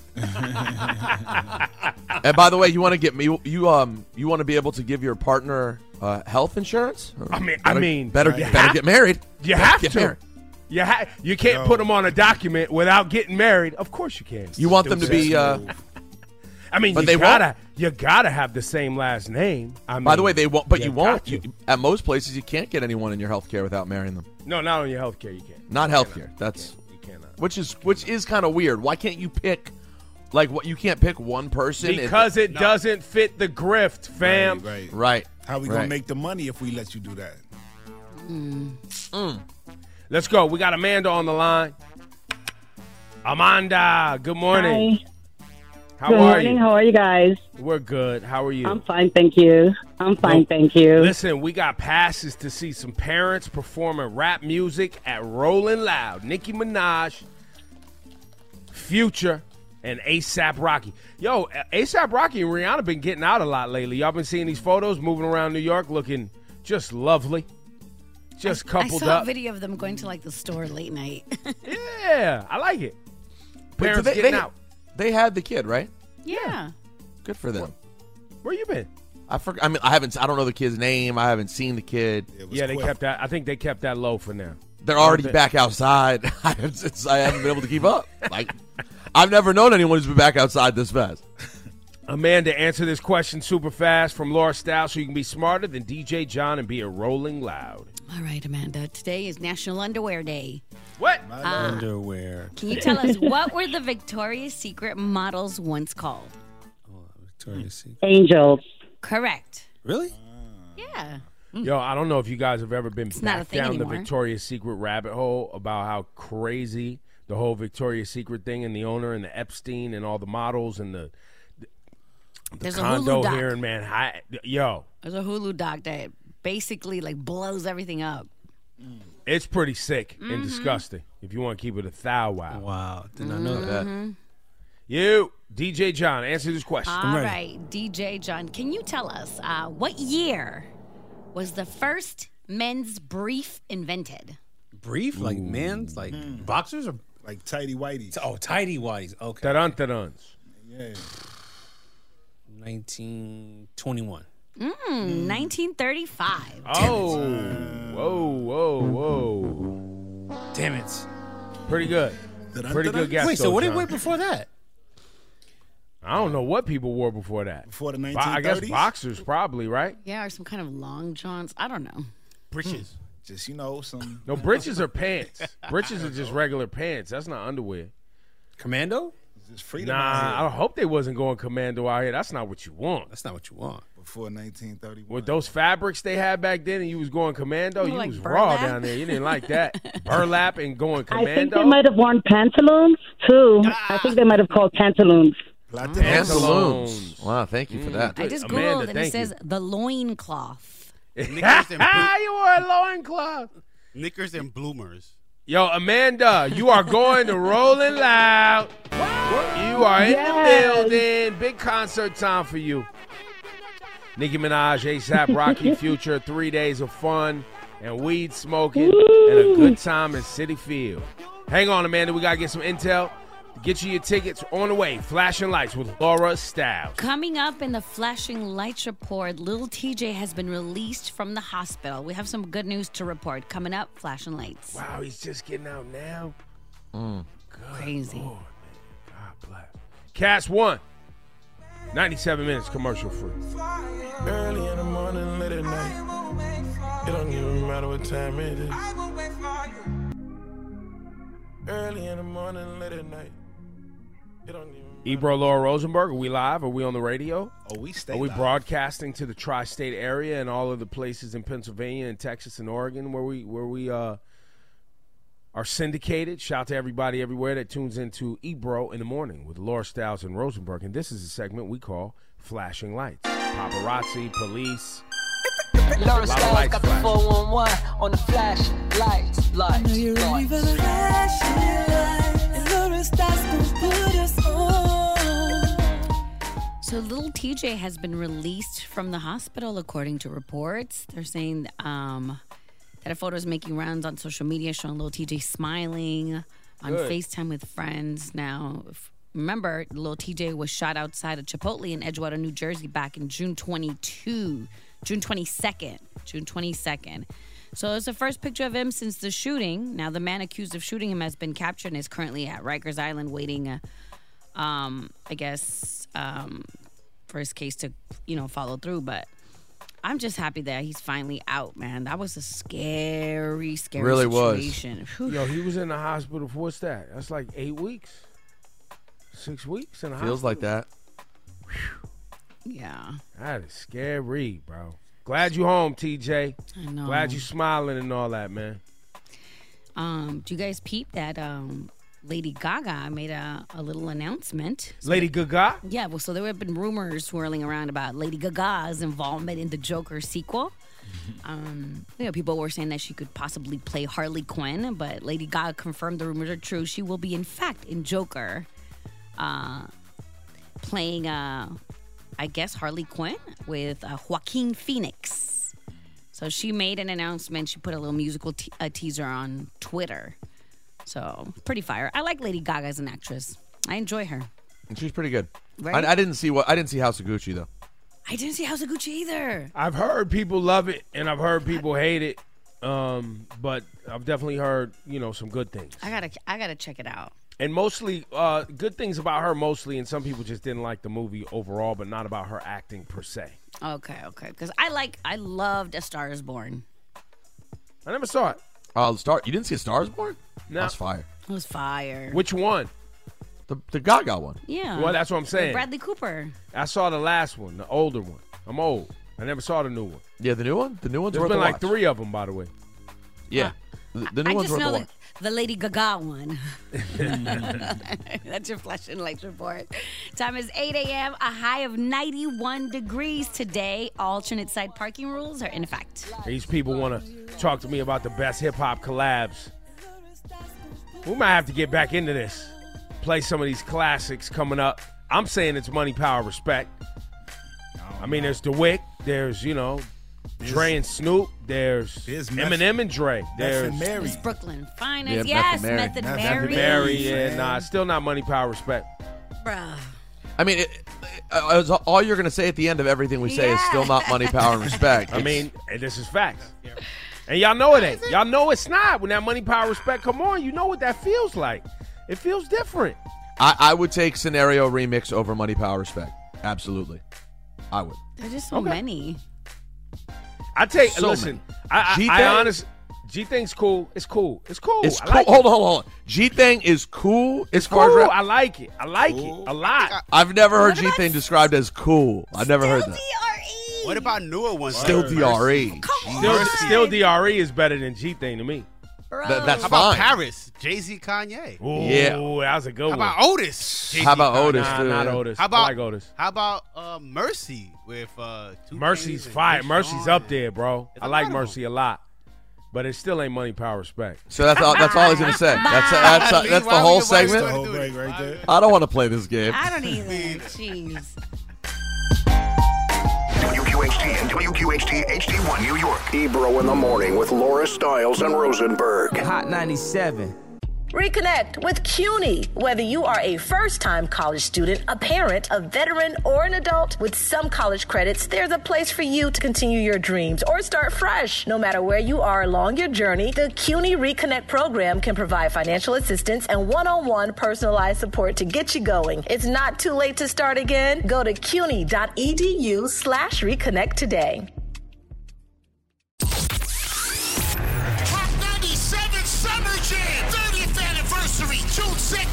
And by the way, you want to get me? You want to be able to give your partner health insurance? Better get married. You Better have get to. married. You can't put them on a document without getting married. Of course you can. You want them to be. But you gotta have the same last name. By the way, they won't. But you won't. At most places, you can't get anyone in your healthcare without marrying them. No, not on your healthcare. You can't. Not healthcare. That's you cannot. Which is kind of weird. Why can't you pick? Like what? You can't pick one person because it doesn't fit the grift, fam. Right. How we gonna make the money if we let you do that? Let's go. We got Amanda on the line. Amanda, good morning. Hi. How are you? How are you guys? We're good. How are you? I'm fine, thank you. Thank you. Listen, we got passes to see some parents performing rap music at Rolling Loud. Nicki Minaj, Future, and A$AP Rocky. Yo, A$AP Rocky and Rihanna been getting out a lot lately. Y'all been seeing these photos moving around New York looking just lovely. Just coupled I saw up. a video of them going to like the store late night. Yeah, I like it. Parents getting out. They had the kid, right? Yeah. Good for them. Where you been? I don't know the kid's name. I haven't seen the kid. Yeah, they kept that. I think they kept that low for now. They're already back outside. I haven't been able to keep up. Like, I've never known anyone who's been back outside this fast. Amanda, answer this question super fast from Laura Style so you can be smarter than DJ John and be a Rolling Loud. All right, Amanda. Today is National Underwear Day. What? Underwear. Can you tell us what were the Victoria's Secret models once called? Victoria's Secret. Angels. Correct. Really? Yeah. Yo, I don't know if you guys have ever been It's not a back thing down anymore. the Victoria's Secret rabbit hole about how crazy the whole Victoria's Secret thing and the owner and the Epstein and all the models and the There's a condo Hulu doc. here in Manhattan. Yo, There's a Hulu doc that basically like blows everything up. it's pretty sick and disgusting if you want to keep it a thou wow. Wow. Did not know that. You, DJ John, answer this question. All right, DJ John, can you tell us what year was the first men's brief invented? Brief? Like men's? Like boxers? Or Like tighty whities. Oh, tighty whities. Okay. Tarantarans. Yeah. 1921. 1935. Oh, whoa. Damn it. Pretty good. Pretty good guess. Wait, so what did wait before that? I don't know what people wore before that. Before the 1930s? I guess boxers probably, right? Yeah, or some kind of long johns. I don't know. Breeches. Just, some. No, breeches are pants. Breeches are just regular pants. That's not underwear. Commando? Just freedom. Nah, I hope they wasn't going commando out here. That's not what you want. That's not what you want. Before 1931. With those fabrics they had back then and you was going commando, you like was raw burlap? down there. You didn't like that. Burlap and going I think commando. they might have worn pantaloons too. I think they might have called pantaloons. Pantaloons. Wow, thank you for that. I just Amanda, Googled and it thank says the loincloth. Knickers and, You wore a loincloth. Knickers and bloomers. Yo, Amanda, you are going to Rolling Loud. You are in the building. Big concert time for you. Nicki Minaj, A$AP Rocky, Future, 3 days of fun and weed smoking and a good time in Citi Field. Hang on, Amanda. We got to get some intel. Get you your tickets on the way. Flashing Lights with Laura Styles. Coming up in the Flashing Lights report, Lil TJ has been released from the hospital. We have some good news to report. Coming up, Flashing Lights. Wow, he's just getting out now. Crazy. Lord, man. God bless. Cast 1. 97 minutes commercial free. Early in the morning, late at night. It don't even matter what time it is. Early in the morning. running late at night. It don't even. Ebro, Laura Rosenberg, are we live? Are we on the radio? Oh, we stay Are we live. broadcasting to the tri-state area and all of the places in Pennsylvania and Texas and Oregon where we are syndicated? Shout out to everybody everywhere that tunes into Ebro in the Morning with Laura Stiles and Rosenberg. And this is a segment we call Flashing Lights. Paparazzi, police. Laura Styles got the 411 on the flash lights. I know you're ready for the flashing lights, and Laura Styles gonna put us on. So little TJ has been released from the hospital, according to reports. They're saying that a photo is making rounds on social media showing little TJ smiling on Good. FaceTime with friends. Now, remember, little TJ was shot outside of Chipotle in Edgewater, New Jersey back in June 22nd. So it's the first picture of him since the shooting. Now, the man accused of shooting him has been captured and is currently at Rikers Island waiting, for his case to, follow through. But I'm just happy that he's finally out, man. That was a scary Really situation. Yo, he was in the hospital for what's that? That's like 8 weeks? 6 weeks in the hospital? Feels like that. Yeah. That is scary, bro. Glad you home, TJ. I know. Glad you smiling and all that, man. Do you guys peep that Lady Gaga made a little announcement? Lady Gaga? Yeah, well, so there have been rumors swirling around about Lady Gaga's involvement in the Joker sequel. People were saying that she could possibly play Harley Quinn, but Lady Gaga confirmed the rumors are true. She will be, in fact, in Joker, playing, I guess, Harley Quinn with Joaquin Phoenix. So she made an announcement. She put a little musical teaser on Twitter. So pretty fire. I like Lady Gaga as an actress. I enjoy her. And she's pretty good. Right? I didn't see House of Gucci though. I didn't see House of Gucci either. I've heard people love it and I've heard people hate it. But I've definitely heard, some good things. I gotta check it out. And mostly, good things about her mostly, and some people just didn't like the movie overall, but not about her acting per se. Okay. Because I loved A Star Is Born. I never saw it. You didn't see A Star Is Born? No. That's fire. It was fire. Which one? The Gaga one. Yeah. Well, that's what I'm saying. With Bradley Cooper. I saw the last one, the older one. I'm old. I never saw the new one. Yeah, the new one? The new one's There's worth been a like watch. 3 of them, by the way. Yeah. The new I one's just worth a know watch. the Lady Gaga one. That's your Flashing Lights report. Time is 8 a.m. A high of 91 degrees today. Alternate side parking rules are in effect. These people want to talk to me about the best hip-hop collabs. We might have to get back into this. Play some of these classics coming up. I'm saying it's Money, Power, Respect. I mean, there's DeWick. There's, Dre and Snoop. There's Eminem and Dre. There's It's Brooklyn Finest. Yeah, Yes, Method Mary. Method Mary. Mary. Yeah, nah, still not Money, Power, Respect. Bruh. I mean, all you're going to say at the end of everything we say is still not Money, Power, and Respect. I mean, this is facts. And y'all know it ain't. Y'all know it's not. When that Money, Power, Respect come on, you know what that feels like. It feels different. I would take Scenario Remix over Money, Power, Respect. Absolutely. I would. There's just so many. I take, So listen, many. I honestly, G-Thing's cool. It's cool. It's cool. It's I cool. like Hold it. on. G-Thing is cool as It's far cool. as rap. I like it. I like it a lot. I've never heard G-Thing described as cool. I've never heard that. What about newer ones? Still DRE. Still DRE is better than G-Thing to me. That's How about fine. Paris? Jay-Z, Kanye. Ooh, Yeah. that was a good How one. about Otis? How about Otis? Nah, too? not Otis. How about I like Otis. How about Mercy with Two Mercy's Chainz and fire. Big Mercy's Sean? up there, bro. There's I a like lot of Mercy a lot. But it still ain't Money, Power, Respect. So that's all he's going to say. That's the Why whole would you- why would segment. you whole do break this? right there. I don't want to play this game. I don't either. Jeez. WQHT and WQHT HD1 New York. Ebro in the Morning with Laura Stiles and Rosenberg. Hot 97. Reconnect with CUNY. Whether you are a first-time college student, a parent, a veteran, or an adult, with some college credits, there's a place for you to continue your dreams or start fresh. No matter where you are along your journey, the CUNY Reconnect program can provide financial assistance and one-on-one personalized support to get you going. It's not too late to start again. Go to cuny.edu/reconnect today. Hot 97 Summer Jam, 30th anniversary, June 2nd.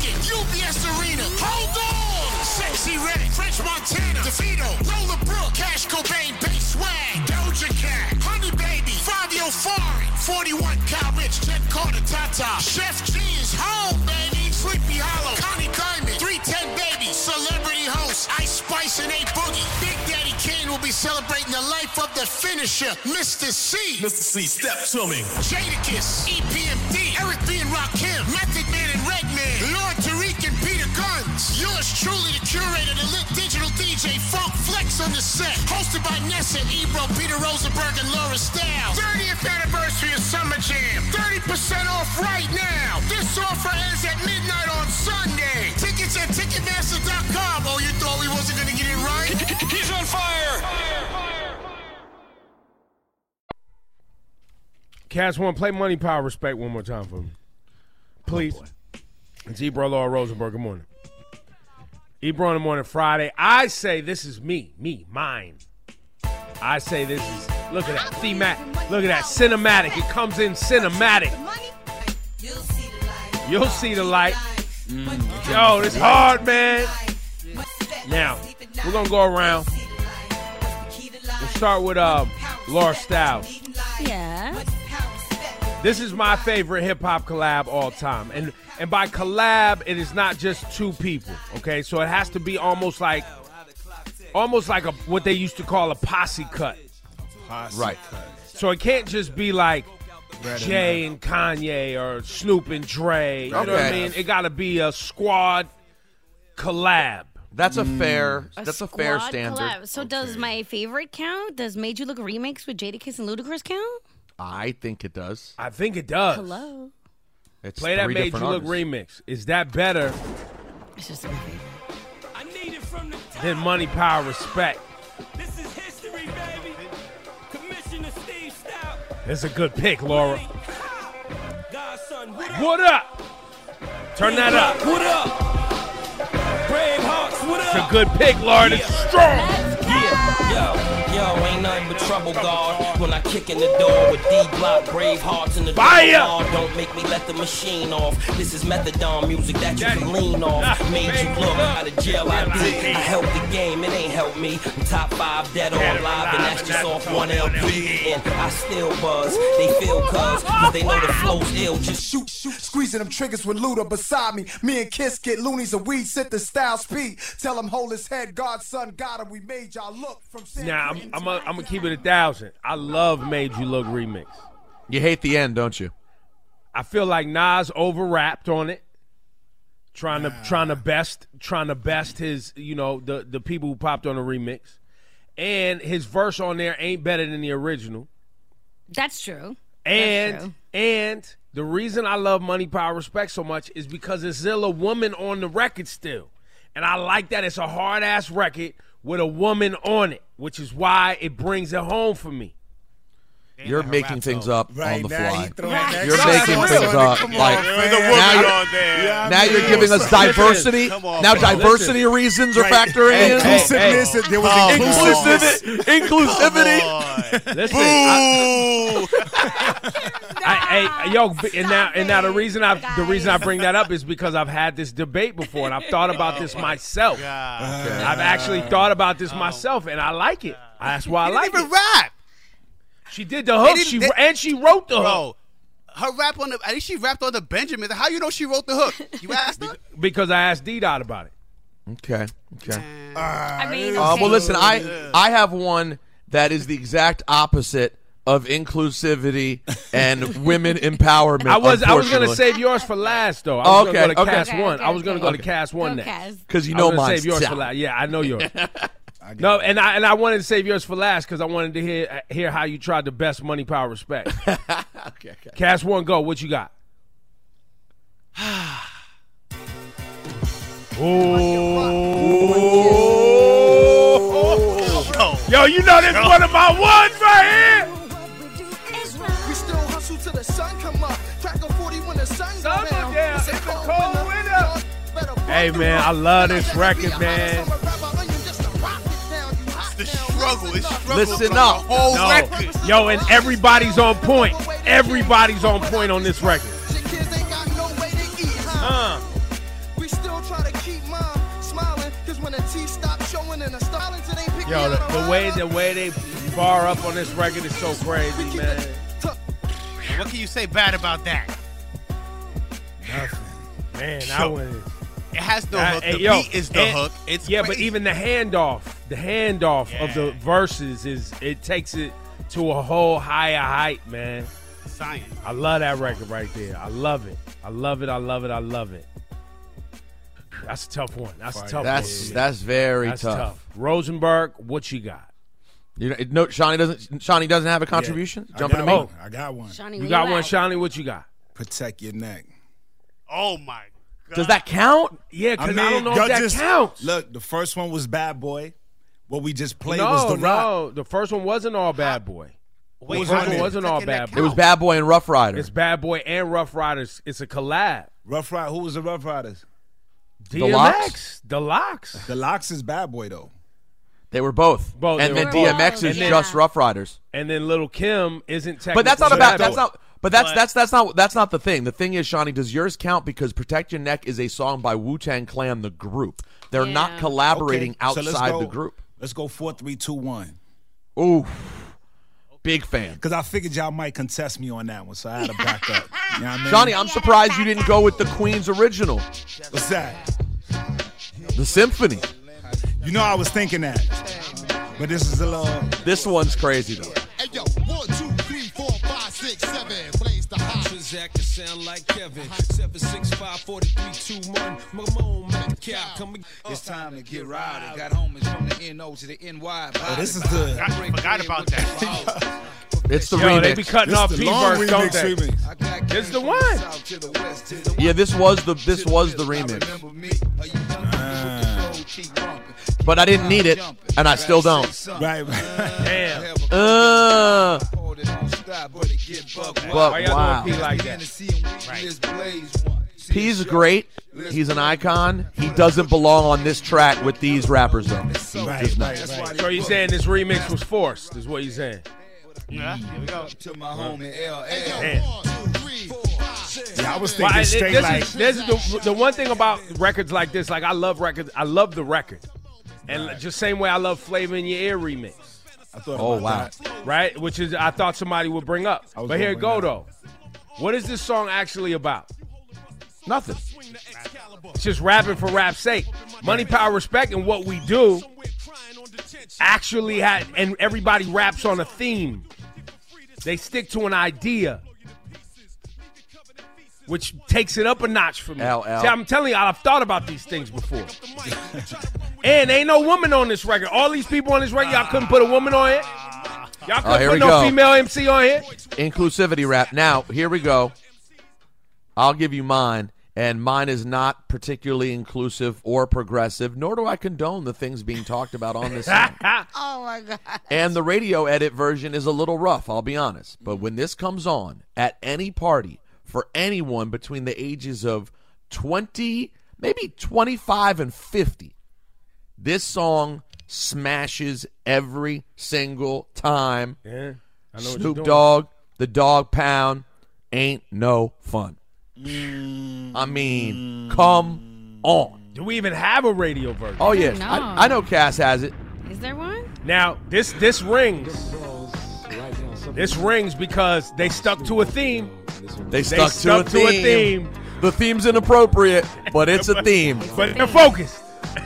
Arena. Hold on! Sexy Red, French Montana, DeVito, Roller Brook, Cash Cobain, Bass Swag, Doja Cat, Honey Baby, Fabio Foreign, 41 Cal Rich, Jet Carter, Tata, Chef G is home, baby, Sleepy Hollow, Connie Diamond, 310 Baby, Celebrity Host, Ice Spice and A Boogie. Big Daddy Kane will be celebrating the life of the finisher, Mr. C. Mr. C, step to me. Jadakiss, EPMD, Eric B. and Rakim, Method Man and Redman, Lord Tariq and Peter Guns. Yours truly, the curator, the lit digital DJ, Funk Flex on the set. Hosted by Nessa, Ebro, Peter Rosenberg, and Laura Styles. 30th anniversary of Summer Jam. 30% off right now. This offer ends at midnight on Sunday. Tickets at Ticketmaster.com. Oh, you thought we wasn't going to get it right? He's on fire! Cash One, play Money, Power, Respect one more time for me. Please. It's Ebro, Laura Rosenberg. Good morning. Ebro in the morning, Friday. I say this is me, mine. I say this is, look at that, thematic. Look at that, cinematic. It comes in cinematic. You'll see the light. Yo, this hard, man. Now, we're going to go around. We'll start with Laura Styles. Yeah. This is my favorite hip-hop collab all time. And by collab, it is not just two people, okay? So it has to be almost like a what they used to call a posse cut. Right. So it can't just be like Jay and Kanye or Snoop and Dre. You know what I mean? It got to be a squad collab. That's a fair Squad standard. collab. So does my favorite count? Does Made You Look remix with Jadakiss and Ludacris count? I think it does. I think it does. Hello. It's Play that three Made You different Look artists. remix. Is that better It's just my favorite. than Money, Power, Respect? This is history, baby. Commissioner Steve Stout. It's a good pick, Laura. Godson, What up? Turn that up. What up? Brave Hawks, what up? It's a good pick, Laura. It's strong. Yo, ain't nothing but trouble, God. When I kick in the door with D-Block, Brave Hearts in the door. Fire! Don't make me let the machine off. This is methadone music that you can lean off. Made you look out of jail I helped the game, it ain't helped me. I'm top 5 dead or alive, and that's just off one LP. And I still buzz, they feel cuz they know the flow's ill. Just shoot, squeezing them triggers with Luda beside me. Me and Kiss get loonies and weed, sit the style speed. Tell him hold his head, Godson got him. We made y'all look from Now, I'm gonna keep it 1,000. I love Made You Look remix. You hate the end, don't you? I feel like Nas over-rapped on it, trying to best his, the people who popped on the remix, and his verse on there ain't better than the original. That's true. And the reason I love Money, Power, Respect so much is because there's still a woman on the record still, and I like that it's a hard ass record with a woman on it, which is why it brings it home for me. You're making things up on the fly. Right. You're making things up. Like now you're giving us diversity. Now diversity reasons are factoring in. Inclusiveness. There was inclusivity. Listen, and now the reason I bring that up is because I've had this debate before and I've thought about this myself. I've actually thought about this myself and I like it. That's why I like it. Didn't even rap. She did the hook. She wrote the hook. Her rap on I think she rapped on the Benjamin. How you know she wrote the hook? You asked her? Because I asked D-Dot about it. Okay. I mean, well, listen, I have one that is the exact opposite of inclusivity and women empowerment. I was going to save yours for last, though. I was going to go to Cast One. I was going to go to Cast One next. Because you know mine. Save yours for last. Yeah, I know yours. No, and I wanted to save yours for last because I wanted to hear how you tried the best Money, Power, Respect. Okay. Cast One, go. What you got? Yo, you know this one of my ones right here. We still hustle till the sun come up. Crack a 40 when the sun go down. It's a cold winter. Hey, man, I love this record, man. The struggle. It's struggle. Listen up. Whole record. Yo, and everybody's on point. Everybody's on point on this record. We still try to Yo, the way they bar up on this record is so crazy, man. What can you say bad about that? Nothing. Man, Yo, I went. It has no hook. The yo, beat is the hook. It's yeah, crazy. but even the handoff of the verses it takes it to a whole higher height, man. Science. I love that record right there. I love it. I love it. I love it. I love it. That's a tough one. That's a tough one. That's very That's tough. Rosenberg, what you got? No, Shawnee doesn't have a contribution. Yeah, Jumping to me. I got one. Shawnee, You where got you one, at? Shawnee. What you got? Protect your neck. Oh my God. Does that count? Yeah, because I don't know if that counts. Look, the first one was Bad Boy. What we just played No, was The Rock. no, the first one wasn't all Bad Boy. Wait, The first one wasn't all Bad Boy. It was Bad Boy and Rough Rider. It's Bad Boy and Rough Riders. It's a collab. Rough Rider. Who was the Rough Riders? DMX, The Locks. The Locks is Bad Boy though. They were both. Both, and they then were DMX both. is And then- just Rough Riders. And then Little Kim isn't technically. But that's not about. Bad Boy. That's not the thing. The thing is, Shawnee, does yours count? Because "Protect Your Neck" is a song by Wu-Tang Clan, the group. They're not collaborating Okay, so let's outside go- the group. Let's go 4, 3, 2, 1. Ooh, big fan. Because I figured y'all might contest me on that one, so I had to back up. You know what I mean? Shawnee, I'm surprised you didn't go with the Queen's original, What's that? the Symphony. You know I was thinking that. But this is a little... This one's crazy though. Hey, yo, 1, 2, 3, 4, 5, 6, 7. Blaze the hot. Transact sound like Kevin. 765 4321. It's time to get riding. Got homies from the NO to the NY. Oh, this is the... I forgot about that. It's the Yo, remix. they be cutting This off the P long verse, don't remix, they? remix. This is the one. Yeah, this was the remix. But I didn't need it, and I still don't. Right. Damn. But Why y'all wow. doing P like that? P's great. He's an icon. He doesn't belong on this track with these rappers, though. Right, right. So you saying this remix was forced? Is what you saying? Yeah, here we go. To my homie LL. Damn. Yeah, I was Well, thinking straight this like... is the one thing about records like this. Like I love records. I love the record, and just same way I love Flavor in Your Ear remix. I thought Oh, about wow. that. Right, which is I thought somebody would bring up. I was But here gonna it go bring that though. What is this song actually about? Nothing. It's just rapping for rap's sake. Money, power, respect, and what we do actually had, and everybody raps on a theme. They stick to an idea, which takes it up a notch for me. LL. See, I'm telling you, I've thought about these things before. And ain't no woman on this record. All these people on this record, y'all couldn't put a woman on it. Y'all couldn't here put we no go. female MC on here. Inclusivity rap. Now, here we go. I'll give you mine, and mine is not particularly inclusive or progressive, nor do I condone the things being talked about on this song. Oh my God. And the radio edit version is a little rough, I'll be honest. But when this comes on at any party for anyone between the ages of 20, maybe 25 and 50, this song smashes every single time. Yeah, I know what you're Snoop doing. Dogg, the Dog Pound, ain't no fun. I mean, come on. Do we even have a radio version? Oh, yes. No. I know Cass has it. Is there one? Now, this rings. This rings because they stuck to a theme. They stuck to a theme. The theme's inappropriate, but it's a theme. But they're focused.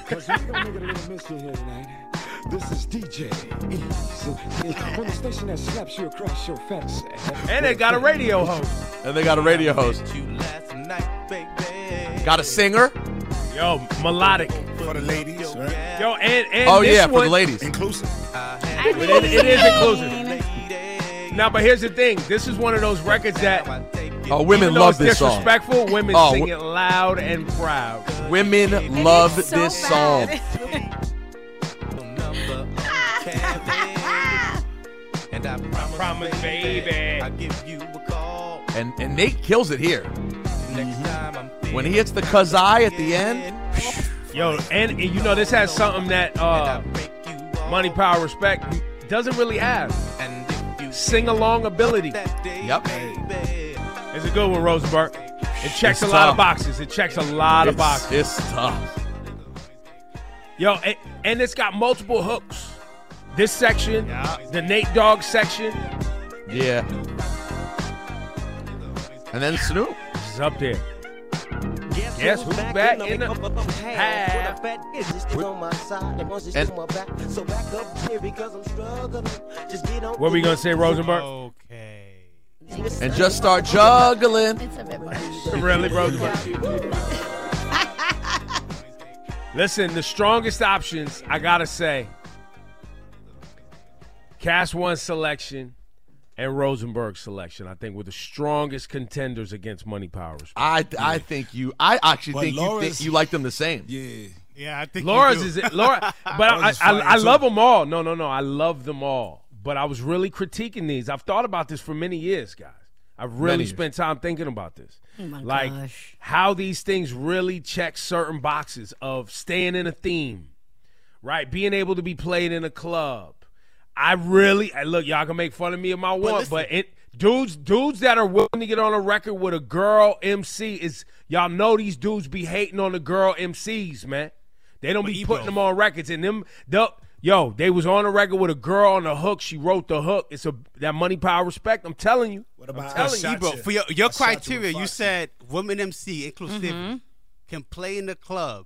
This is DJ Ease. On the station that slaps you across your face. And they got a radio host. And they got a radio host. Got a singer. Yo, melodic. For the ladies, right? Yo, and Oh, this yeah, for one, the ladies. Inclusive. It is inclusive. Now, but here's the thing. This is one of those records that Oh, women even though love it's this song. disrespectful, women Oh, sing it loud and proud. Women love so this song. And I Promise, baby. I'll give you a call. And Nate kills it here. Next time I'm When he hits the kazai at the end, Yo, and you know this has something that Money, Power, Respect doesn't really have. Sing-along ability. Yep. It's a good one, Rosenberg. It checks It's a lot tough. of boxes. It checks a lot of boxes. It's tough. Yo, and it's got multiple hooks. This section, the Nate Dogg section. Yeah. And then Snoop. Is up there. Guess who's back in the half? What are we going to say, Rosenberg? Okay. And just start juggling. Really, Rosenberg? Listen, the strongest options, I got to say, Cass One selection and Rosenberg selection, I think, were the strongest contenders against Money Power Respect. I think I actually think you like them the same. Yeah, I think Laura's you do. is Laura, but I love them all. No, I love them all. But I was really critiquing these. I've thought about this for many years, guys. I've really spent time thinking about this. Oh my like gosh. how these things really check certain boxes of staying in a theme, right? Being able to be played in a club. Look, y'all can make fun of me if I want, but dudes that are willing to get on a record with a girl MC is, y'all know these dudes be hating on the girl MCs, man. They don't be putting them on records, and they was on a record with a girl on the hook. She wrote the hook. It's that Money, Power, Respect. I'm telling you. What about Ebro? For your criteria, you said woman MC inclusivity can play in the club.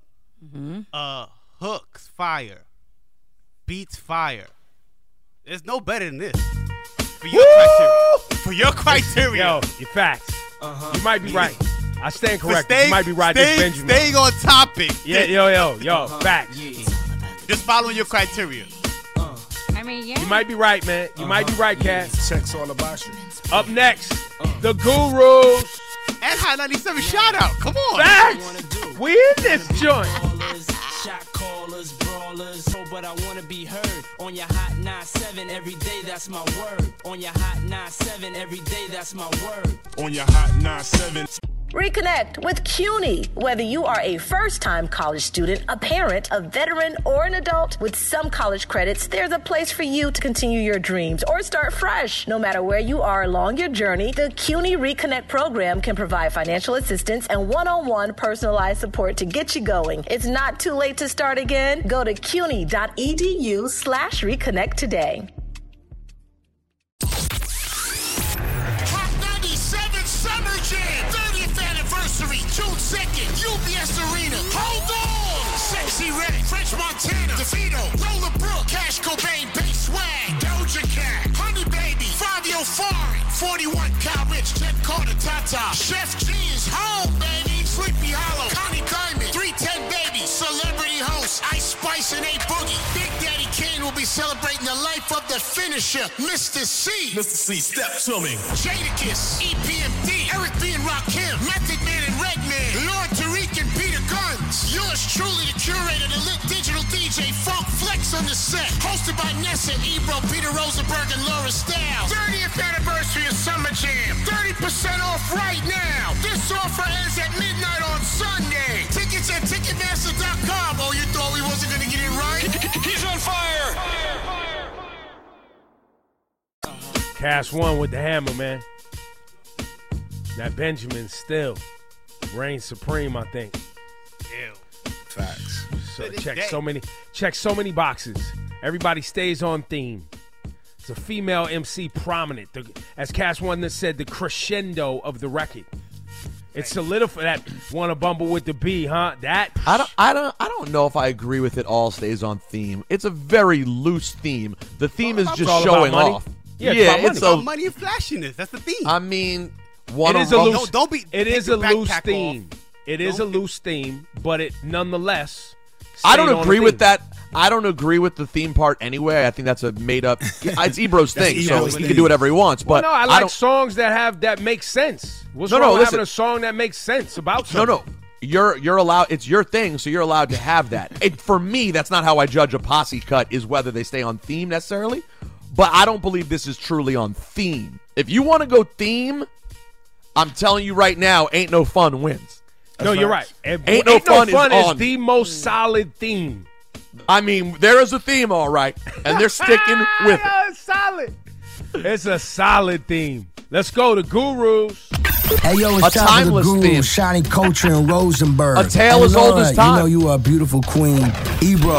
Hooks fire, beats fire. There's no better than this. For your criteria. For your criteria. Yo, your facts. You might be right. I stand corrected. You might be right. This Benjamin. Staying on topic. Yeah, yo, facts. Just following your criteria. I mean, yeah. You might be right, man. You might be right, Cass. Sex all about you. Up next, the Gurus. And High 97 shout out. Come on. Facts. We in this joint. Shot callers, brawlers, but I wanna be heard on your hot 9-7 every day. That's my word. On your hot 9-7 every day. That's my word. On your hot 9-7. Reconnect with CUNY. Whether you are a first-time college student, a parent, a veteran, or an adult, with some college credits, there's a place for you to continue your dreams or start fresh. No matter where you are along your journey, the CUNY Reconnect program can provide financial assistance and one-on-one personalized support to get you going. It's not too late to start again. Go to cuny.edu/reconnect today. Summer Jam, 30th anniversary, June 2nd, UBS Arena. Hold on! Sexy Red, French Montana, DeVito, Roller Brook, Cash Cobain, Bass Swag, Doja Cat, Honey Baby, Fabio Foreign, 41 Cal Rich, Ted Carter, Tata, Chef G is home, baby, Sleepy Hollow, Connie Diamond, 310 Baby, Celebrity Host, Ice Spice and A Boogie. Big Daddy Kane will be celebrating the life of the finisher, Mr. C. Mr. C, step to me. Jadakiss, EPMD, Eric B. and Rakim, Method Man and Redman, Lord Tariq and Peter Guns. Yours truly, the curator, the lit digital DJ, Funk Flex on the set. Hosted by Nessa, Ebro, Peter Rosenberg, and Laura Stiles. 30th anniversary of Summer Jam. 30% off right now. This offer ends at midnight on Sunday. Tickets at Ticketmaster.com. Oh, you thought we wasn't going to get it right? He's on fire. Cass One with the hammer, man. That Benjamin still reigns supreme, I think. Ew. Facts. So check so many boxes. Everybody stays on theme. It's a female MC prominent. As Cass One said, the crescendo of the record. It's solidified. That Wanna Bumble with the B, huh? That I don't know if I agree with it. All stays on theme. It's a very loose theme. The theme is just showing off. Yeah, it's about money and flashiness. That's the theme. I mean, it is a loose. It is a loose theme. It is a loose theme, but it nonetheless. I don't agree with that. I don't agree with the theme part anyway. I think that's a made up. It's Ebro's thing, so he can do whatever he wants. But I like songs that make sense. What's wrong with having a song that makes sense about something? No. You're allowed. It's your thing, so you're allowed to have that. For me, that's not how I judge a posse cut. Is whether they stay on theme necessarily. But I don't believe this is truly on theme. If you want to go theme, I'm telling you right now, Ain't No Fun wins. No, you're right. Ain't No Fun is the most solid theme. I mean, there is a theme, all right, and they're sticking with it. It's solid. It's a solid theme. Let's go to Gurus. Hey, yo, it's time for the Gurus, Shiny Culture and Rosenberg. A tale as old as time. You know you are a beautiful queen. Ebro,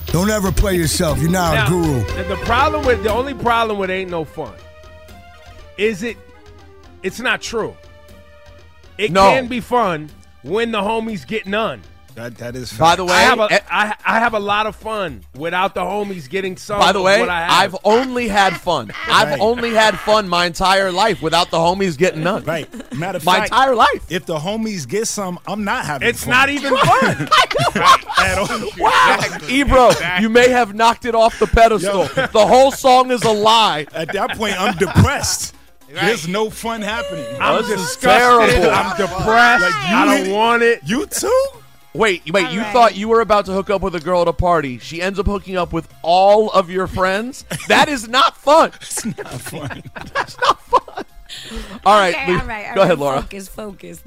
Don't ever play yourself. You're not Now, a guru. the only problem with Ain't No Fun is it's not true. It can be fun when the homies get none. That is fact. By the way, I have a lot of fun without the homies getting some. By the way, what I have. I've only had fun. I've only had fun my entire life without the homies getting none. Right. Matter of my fact, entire life. If the homies get some, I'm not having It's fun. not even fun. At all. Wow. Ebro, you may have knocked it off the pedestal. The whole song is a lie. At that point, I'm depressed. There's no fun happening. I'm This is disgusted. terrible. I'm depressed. I don't want it. You too? Wait, you thought you were about to hook up with a girl at a party. She ends up hooking up with all of your friends? That is not fun. It's not fun. That's not fun. All right. Okay, all right. Go ahead, Laura. Focus.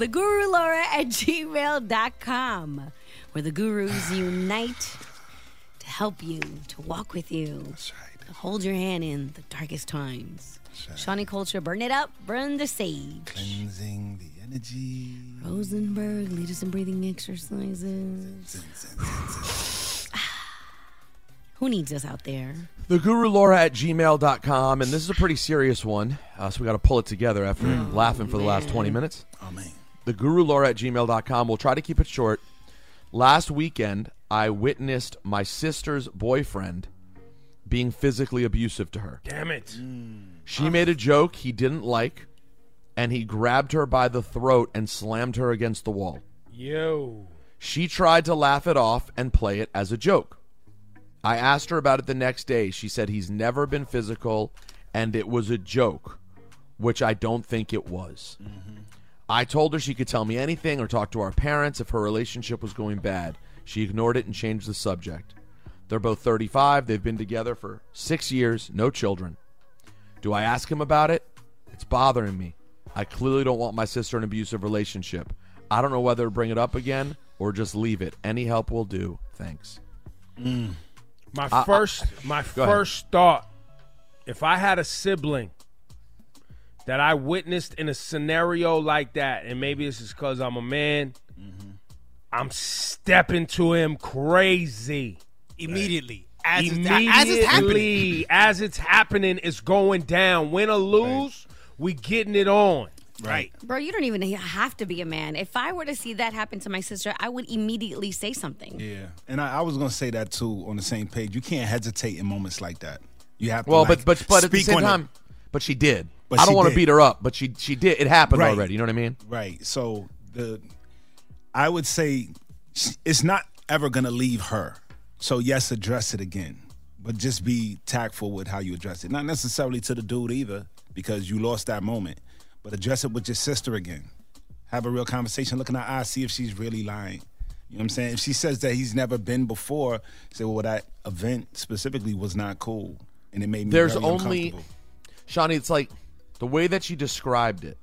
TheGuruLaura@gmail.com, where the gurus unite to help you, to walk with you. That's right. To hold your hand in the darkest times. Shawnee Culture, burn it up, burn the sage. Cleansing the energy. Rosenberg, lead us in breathing exercises. Who needs us out there? TheGuruLaura@gmail.com, and this is a pretty serious one, so we got to pull it together after laughing for the last 20 minutes. Oh, man. TheGuruLaura@gmail.com. We'll try to keep it short. Last weekend, I witnessed my sister's boyfriend being physically abusive to her. Damn it. She made a joke he didn't like, and he grabbed her by the throat and slammed her against the wall. Yo. She tried to laugh it off and play it as a joke. I asked her about it the next day. She said he's never been physical, and it was a joke, which I don't think it was. I told her she could tell me anything or talk to our parents if her relationship was going bad. She ignored it and changed the subject. They're both 35. They've been together for 6 years, no children. Do I ask him about it? It's bothering me. I clearly don't want my sister in an abusive relationship. I don't know whether to bring it up again or just leave it. Any help will do. Thanks. My first thought, if I had a sibling that I witnessed in a scenario like that, and maybe this is because I'm a man, I'm stepping to him crazy. Immediately. As it's happening, it's going down. Win or lose, we getting it on. Right. Bro, you don't even have to be a man. If I were to see that happen to my sister, I would immediately say something. Yeah. And I was going to say that, too, on the same page. You can't hesitate in moments like that. You have to, but at the same time, but she did. I don't want to beat her up, but she did. It happened already. You know what I mean? Right. So I would say it's not ever going to leave her. So, yes, address it again. But just be tactful with how you address it. Not necessarily to the dude either, because you lost that moment. But address it with your sister again. Have a real conversation. Look in her eyes. See if she's really lying. You know what I'm saying? If she says that he's never been before, say, well, that event specifically was not cool. And it made me very uncomfortable. Shawnee, it's like the way that she described it.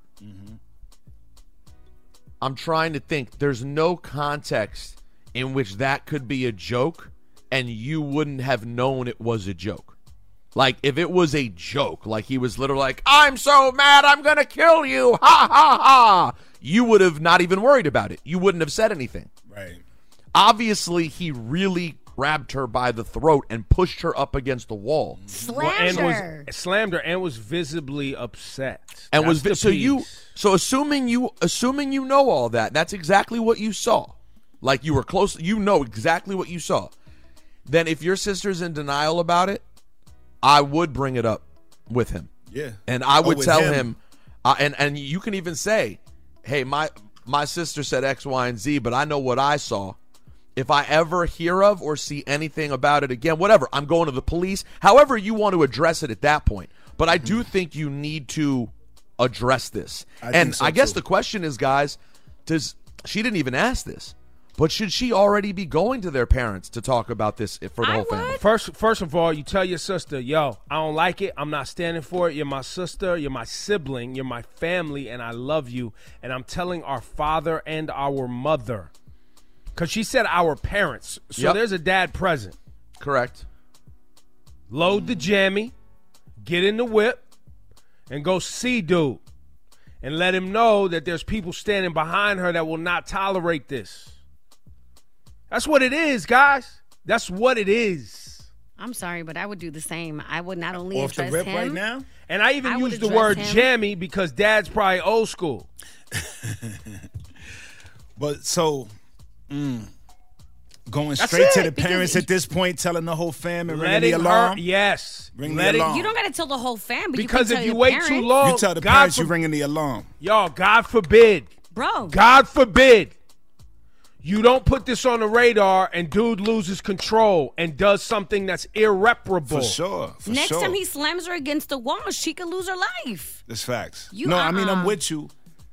I'm trying to think. There's no context in which that could be a joke and you wouldn't have known it was a joke. Like, if it was a joke, like he was literally like, I'm so mad, I'm going to kill you, ha, ha, ha, you would have not even worried about it. You wouldn't have said anything. Right. Obviously, he really grabbed her by the throat and pushed her up against the wall. Slammed her and was visibly upset. And so assuming you know all that, that's exactly what you saw. Like, you were close, you know exactly what you saw. Then if your sister's in denial about it, I would bring it up with him. Yeah. And I would tell him, and you can even say, hey, my sister said X, Y, and Z, but I know what I saw. If I ever hear of or see anything about it again, whatever, I'm going to the police. However you want to address it at that point. But I do think you need to address this. I guess the question is, guys, she didn't even ask this. But should she already be going to their parents to talk about this for the whole family? First of all, you tell your sister, yo, I don't like it. I'm not standing for it. You're my sister. You're my sibling. You're my family, and I love you. And I'm telling our father and our mother. Because she said our parents. So there's a dad present. Correct. Load the jammy, get in the whip, and go see dude. And let him know that there's people standing behind her that will not tolerate this. That's what it is, guys. That's what it is. I'm sorry, but I would do the same. I would not only Off the address rip him. right now? And I even would use the address word him. jammy because Dad's probably old school. But so, going That's straight to it, the because parents at this point, telling the whole fam and ringing Letting the alarm. her, yes. Ring Letting- the alarm. You don't got to tell the whole fam, but Because you if can you tell wait your too parents. long, You tell the God parents for- you ringing the alarm. Y'all, God forbid. Bro. God forbid. You don't put this on the radar and dude loses control and does something that's irreparable. For sure. For Next sure. time he slams her against the wall, she could lose her life. That's facts. You- I mean, I'm with you.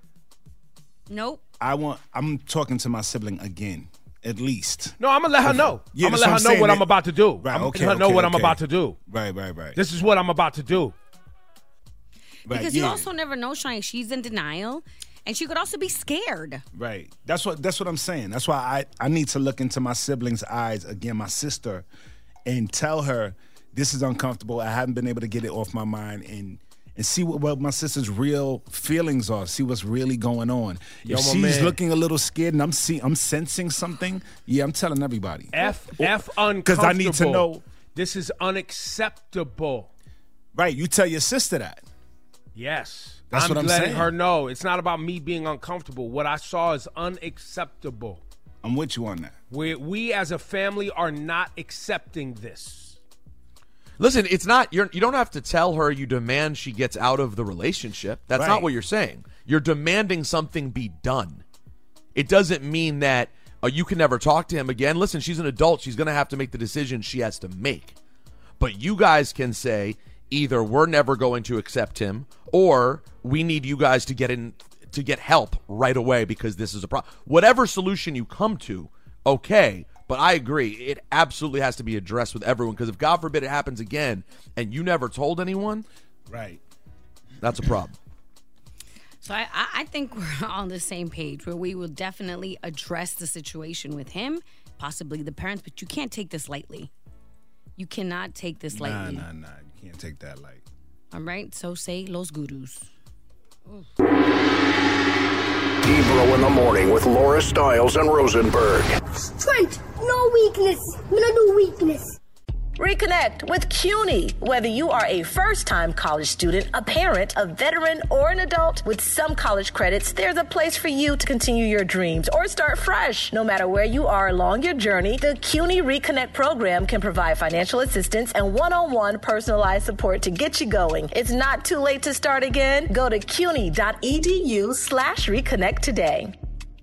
Nope. I'm talking to my sibling again, at least. No, I'm going to let her know. Yeah, I'm going that's to let her know saying what that- I'm about to do. Right, I'm okay, let her know okay, what I'm okay. about to do. Right. This is what I'm about to do. Right, Because you yeah. also never know, Shine. She's in denial, and she could also be scared. Right. That's what I'm saying. That's why I need to look into my sibling's eyes again, my sister, and tell her this is uncomfortable. I haven't been able to get it off my mind and see what my sister's real feelings are. See what's really going on. Yo, if my she's man. looking a little scared and I'm sensing something, yeah, I'm telling everybody. F uncomfortable. Because I need to know. This is unacceptable. Right. You tell your sister that. Yes. That's what I'm letting saying. her know. It's not about me being uncomfortable. What I saw is unacceptable. I'm with you on that. We as a family are not accepting this. Listen, it's not. You don't have to tell her you demand she gets out of the relationship. That's Right. not what you're saying. You're demanding something be done. It doesn't mean that you can never talk to him again. Listen, she's an adult. She's going to have to make the decision she has to make. But you guys can say either we're never going to accept him, or we need you guys to get help right away because this is a problem. Whatever solution you come to, okay. But I agree, it absolutely has to be addressed with everyone, because if God forbid it happens again and you never told anyone, right, that's a problem. So I think we're on the same page where we will definitely address the situation with him, possibly the parents, but you can't take this lightly. You cannot take this lightly. Nah. You can't take that light. All right, so say los gurus. Ebro in the morning with Laura Stiles and Rosenberg. Strength, no weakness. We don't do weakness. Reconnect with CUNY. Whether you are a first-time college student, a parent, a veteran, or an adult, with some college credits, there's a place for you to continue your dreams or start fresh. No matter where you are along your journey, the CUNY Reconnect program can provide financial assistance and one-on-one personalized support to get you going. It's not too late to start again. Go to cuny.edu/reconnect today.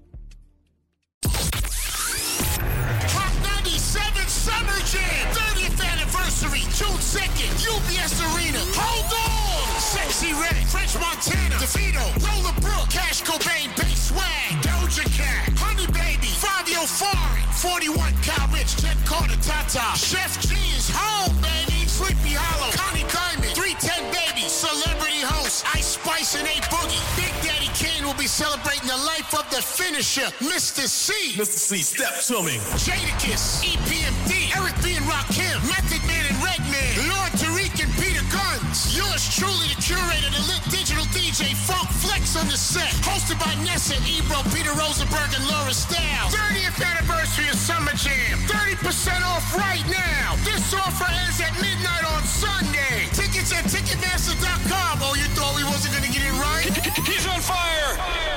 Hot 97 Summer Jam, 30th anniversary, June 2nd, UBS Arena. Hold on! Sexy Red, French Montana, DeVito, Roller Brook, Cash Cobain, Bass Swag, Doja Cat, Honey Baby, Fabio Foreign, 41 Cal Rich, Jet Carter, Tata, Chef G's, Home Baby, Sleepy Hollow, Connie Diamond, 310 Baby, Celebrity Host, Ice Spice and A Boogie. Big Daddy Kane will be celebrating the life of the finisher, Mr. C. Mr. C, step to me. Jadakiss, EPMD, Eric B. and Rakim, Method Man and Redman, Lord Tariq and Peter Guns. Yours truly, the curator, the lit digital DJ, Funk Flex on the set. Hosted by Nessa, Ebro, Peter Rosenberg, and Laura Stiles. 30th anniversary of Summer Jam. 30% off right now. This offer ends at midnight on Sunday. Tickets at Ticketmaster.com. Oh, you thought we wasn't going to get it right? He's on fire!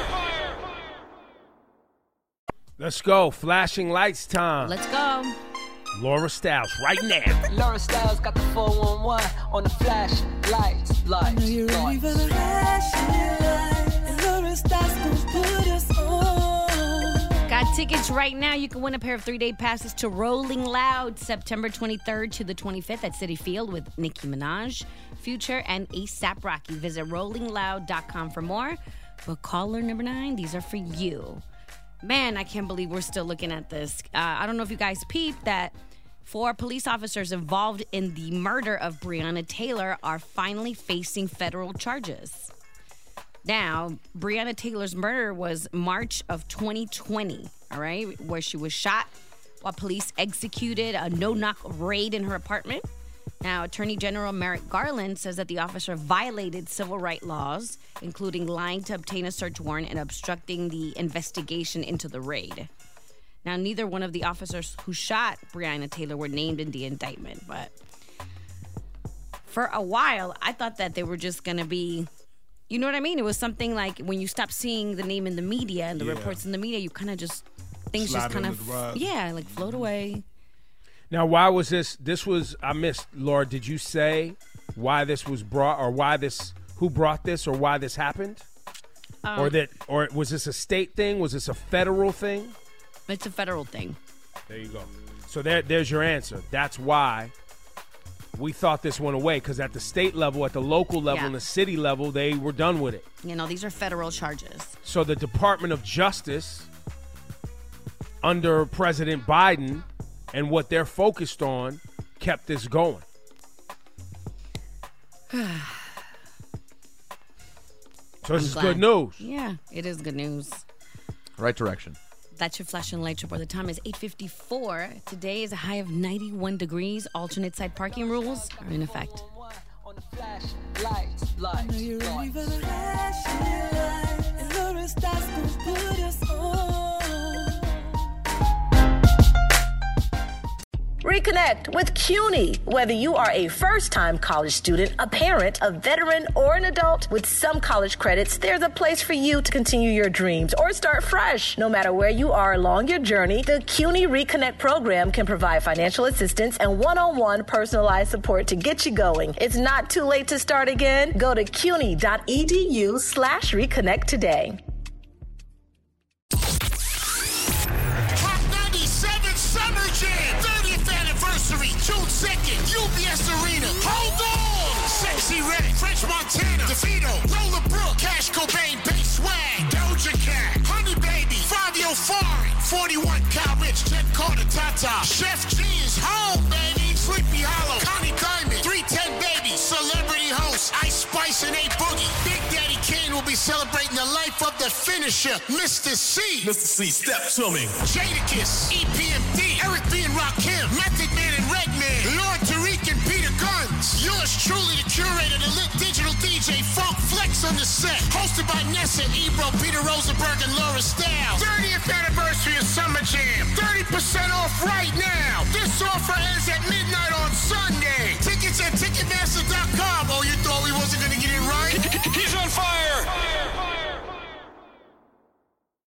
Let's go. Flashing lights time. Let's go. Laura Stiles right now. Laura Stiles got the 411 on the flash lights. I know you're ready for the flashing lights, and Laura Stiles gonna put us on. Got tickets right now. You can win a pair of 3-day passes to Rolling Loud, September 23rd to the 25th at Citi Field with Nicki Minaj, Future, and A$AP Rocky. Visit rollingloud.com for more. But caller number 9, these are for you. Man, I can't believe we're still looking at this. I don't know if you guys peeped that 4 police officers involved in the murder of Breonna Taylor are finally facing federal charges. Now, Breonna Taylor's murder was March of 2020, all right, where she was shot while police executed a no-knock raid in her apartment. Now, Attorney General Merrick Garland says that the officer violated civil rights laws, including lying to obtain a search warrant and obstructing the investigation into the raid. Now, neither one of the officers who shot Breonna Taylor were named in the indictment, but for a while, I thought that they were just going to be, you know what I mean? It was something like when you stop seeing the name in the media and the reports in the media, you kind of just, things Slide just kind under the rug. of, like float away. Now, why was this? This was, I missed, Laura, did you say why this was brought, or who brought this, or why this happened? Or was this a state thing? Was this a federal thing? It's a federal thing. There you go. So there's your answer. That's why we thought this went away, because at the state level, at the local level, and the city level, they were done with it. You know, these are federal charges. So the Department of Justice, under President Biden, and what they're focused on, kept this going. So this is good news. Yeah, it is good news. Right direction. That's your flash and light report. The time is 8:54. Today is a high of 91 degrees. Alternate side parking rules are in effect. I know you're ready for the flashing light, and Laura Styles gonna put us on. Reconnect with CUNY. Whether you are a first-time college student, a parent, a veteran, or an adult, with some college credits, there's a place for you to continue your dreams or start fresh. No matter where you are along your journey, the CUNY Reconnect program can provide financial assistance and one-on-one personalized support to get you going. It's not too late to start again. Go to cuny.edu/reconnect today. Hot 97 Summer Jam, 30th anniversary, June 2nd, UBS Arena. Hold on! Sexy Red, French Montana, DeVito, Roller Brook, Cash Cobain, Bass Swag, Doja Cat, Honey Baby, Fabio Foreign, 41 Cal Rich, Jen Carter, Tata, Chef G is home, baby, Sleepy Hollow, Connie Diamond, 310 Baby, Celebrity Host, Ice Spice and A Boogie. Big Daddy Kane will be celebrating the life of the finisher, Mr. C. Mr. C, step to me. Jadakiss, EPMD, Eric B. and Rakim, Method Man and Redman, Lord Tariq and Peter Guns. Yours truly, the curator, the lit digital DJ, Funk Flex on the set. Hosted by Nessa, Ebro, Peter Rosenberg, and Laura Styles. 30th anniversary of Summer Jam. 30% off right now. This offer ends at midnight on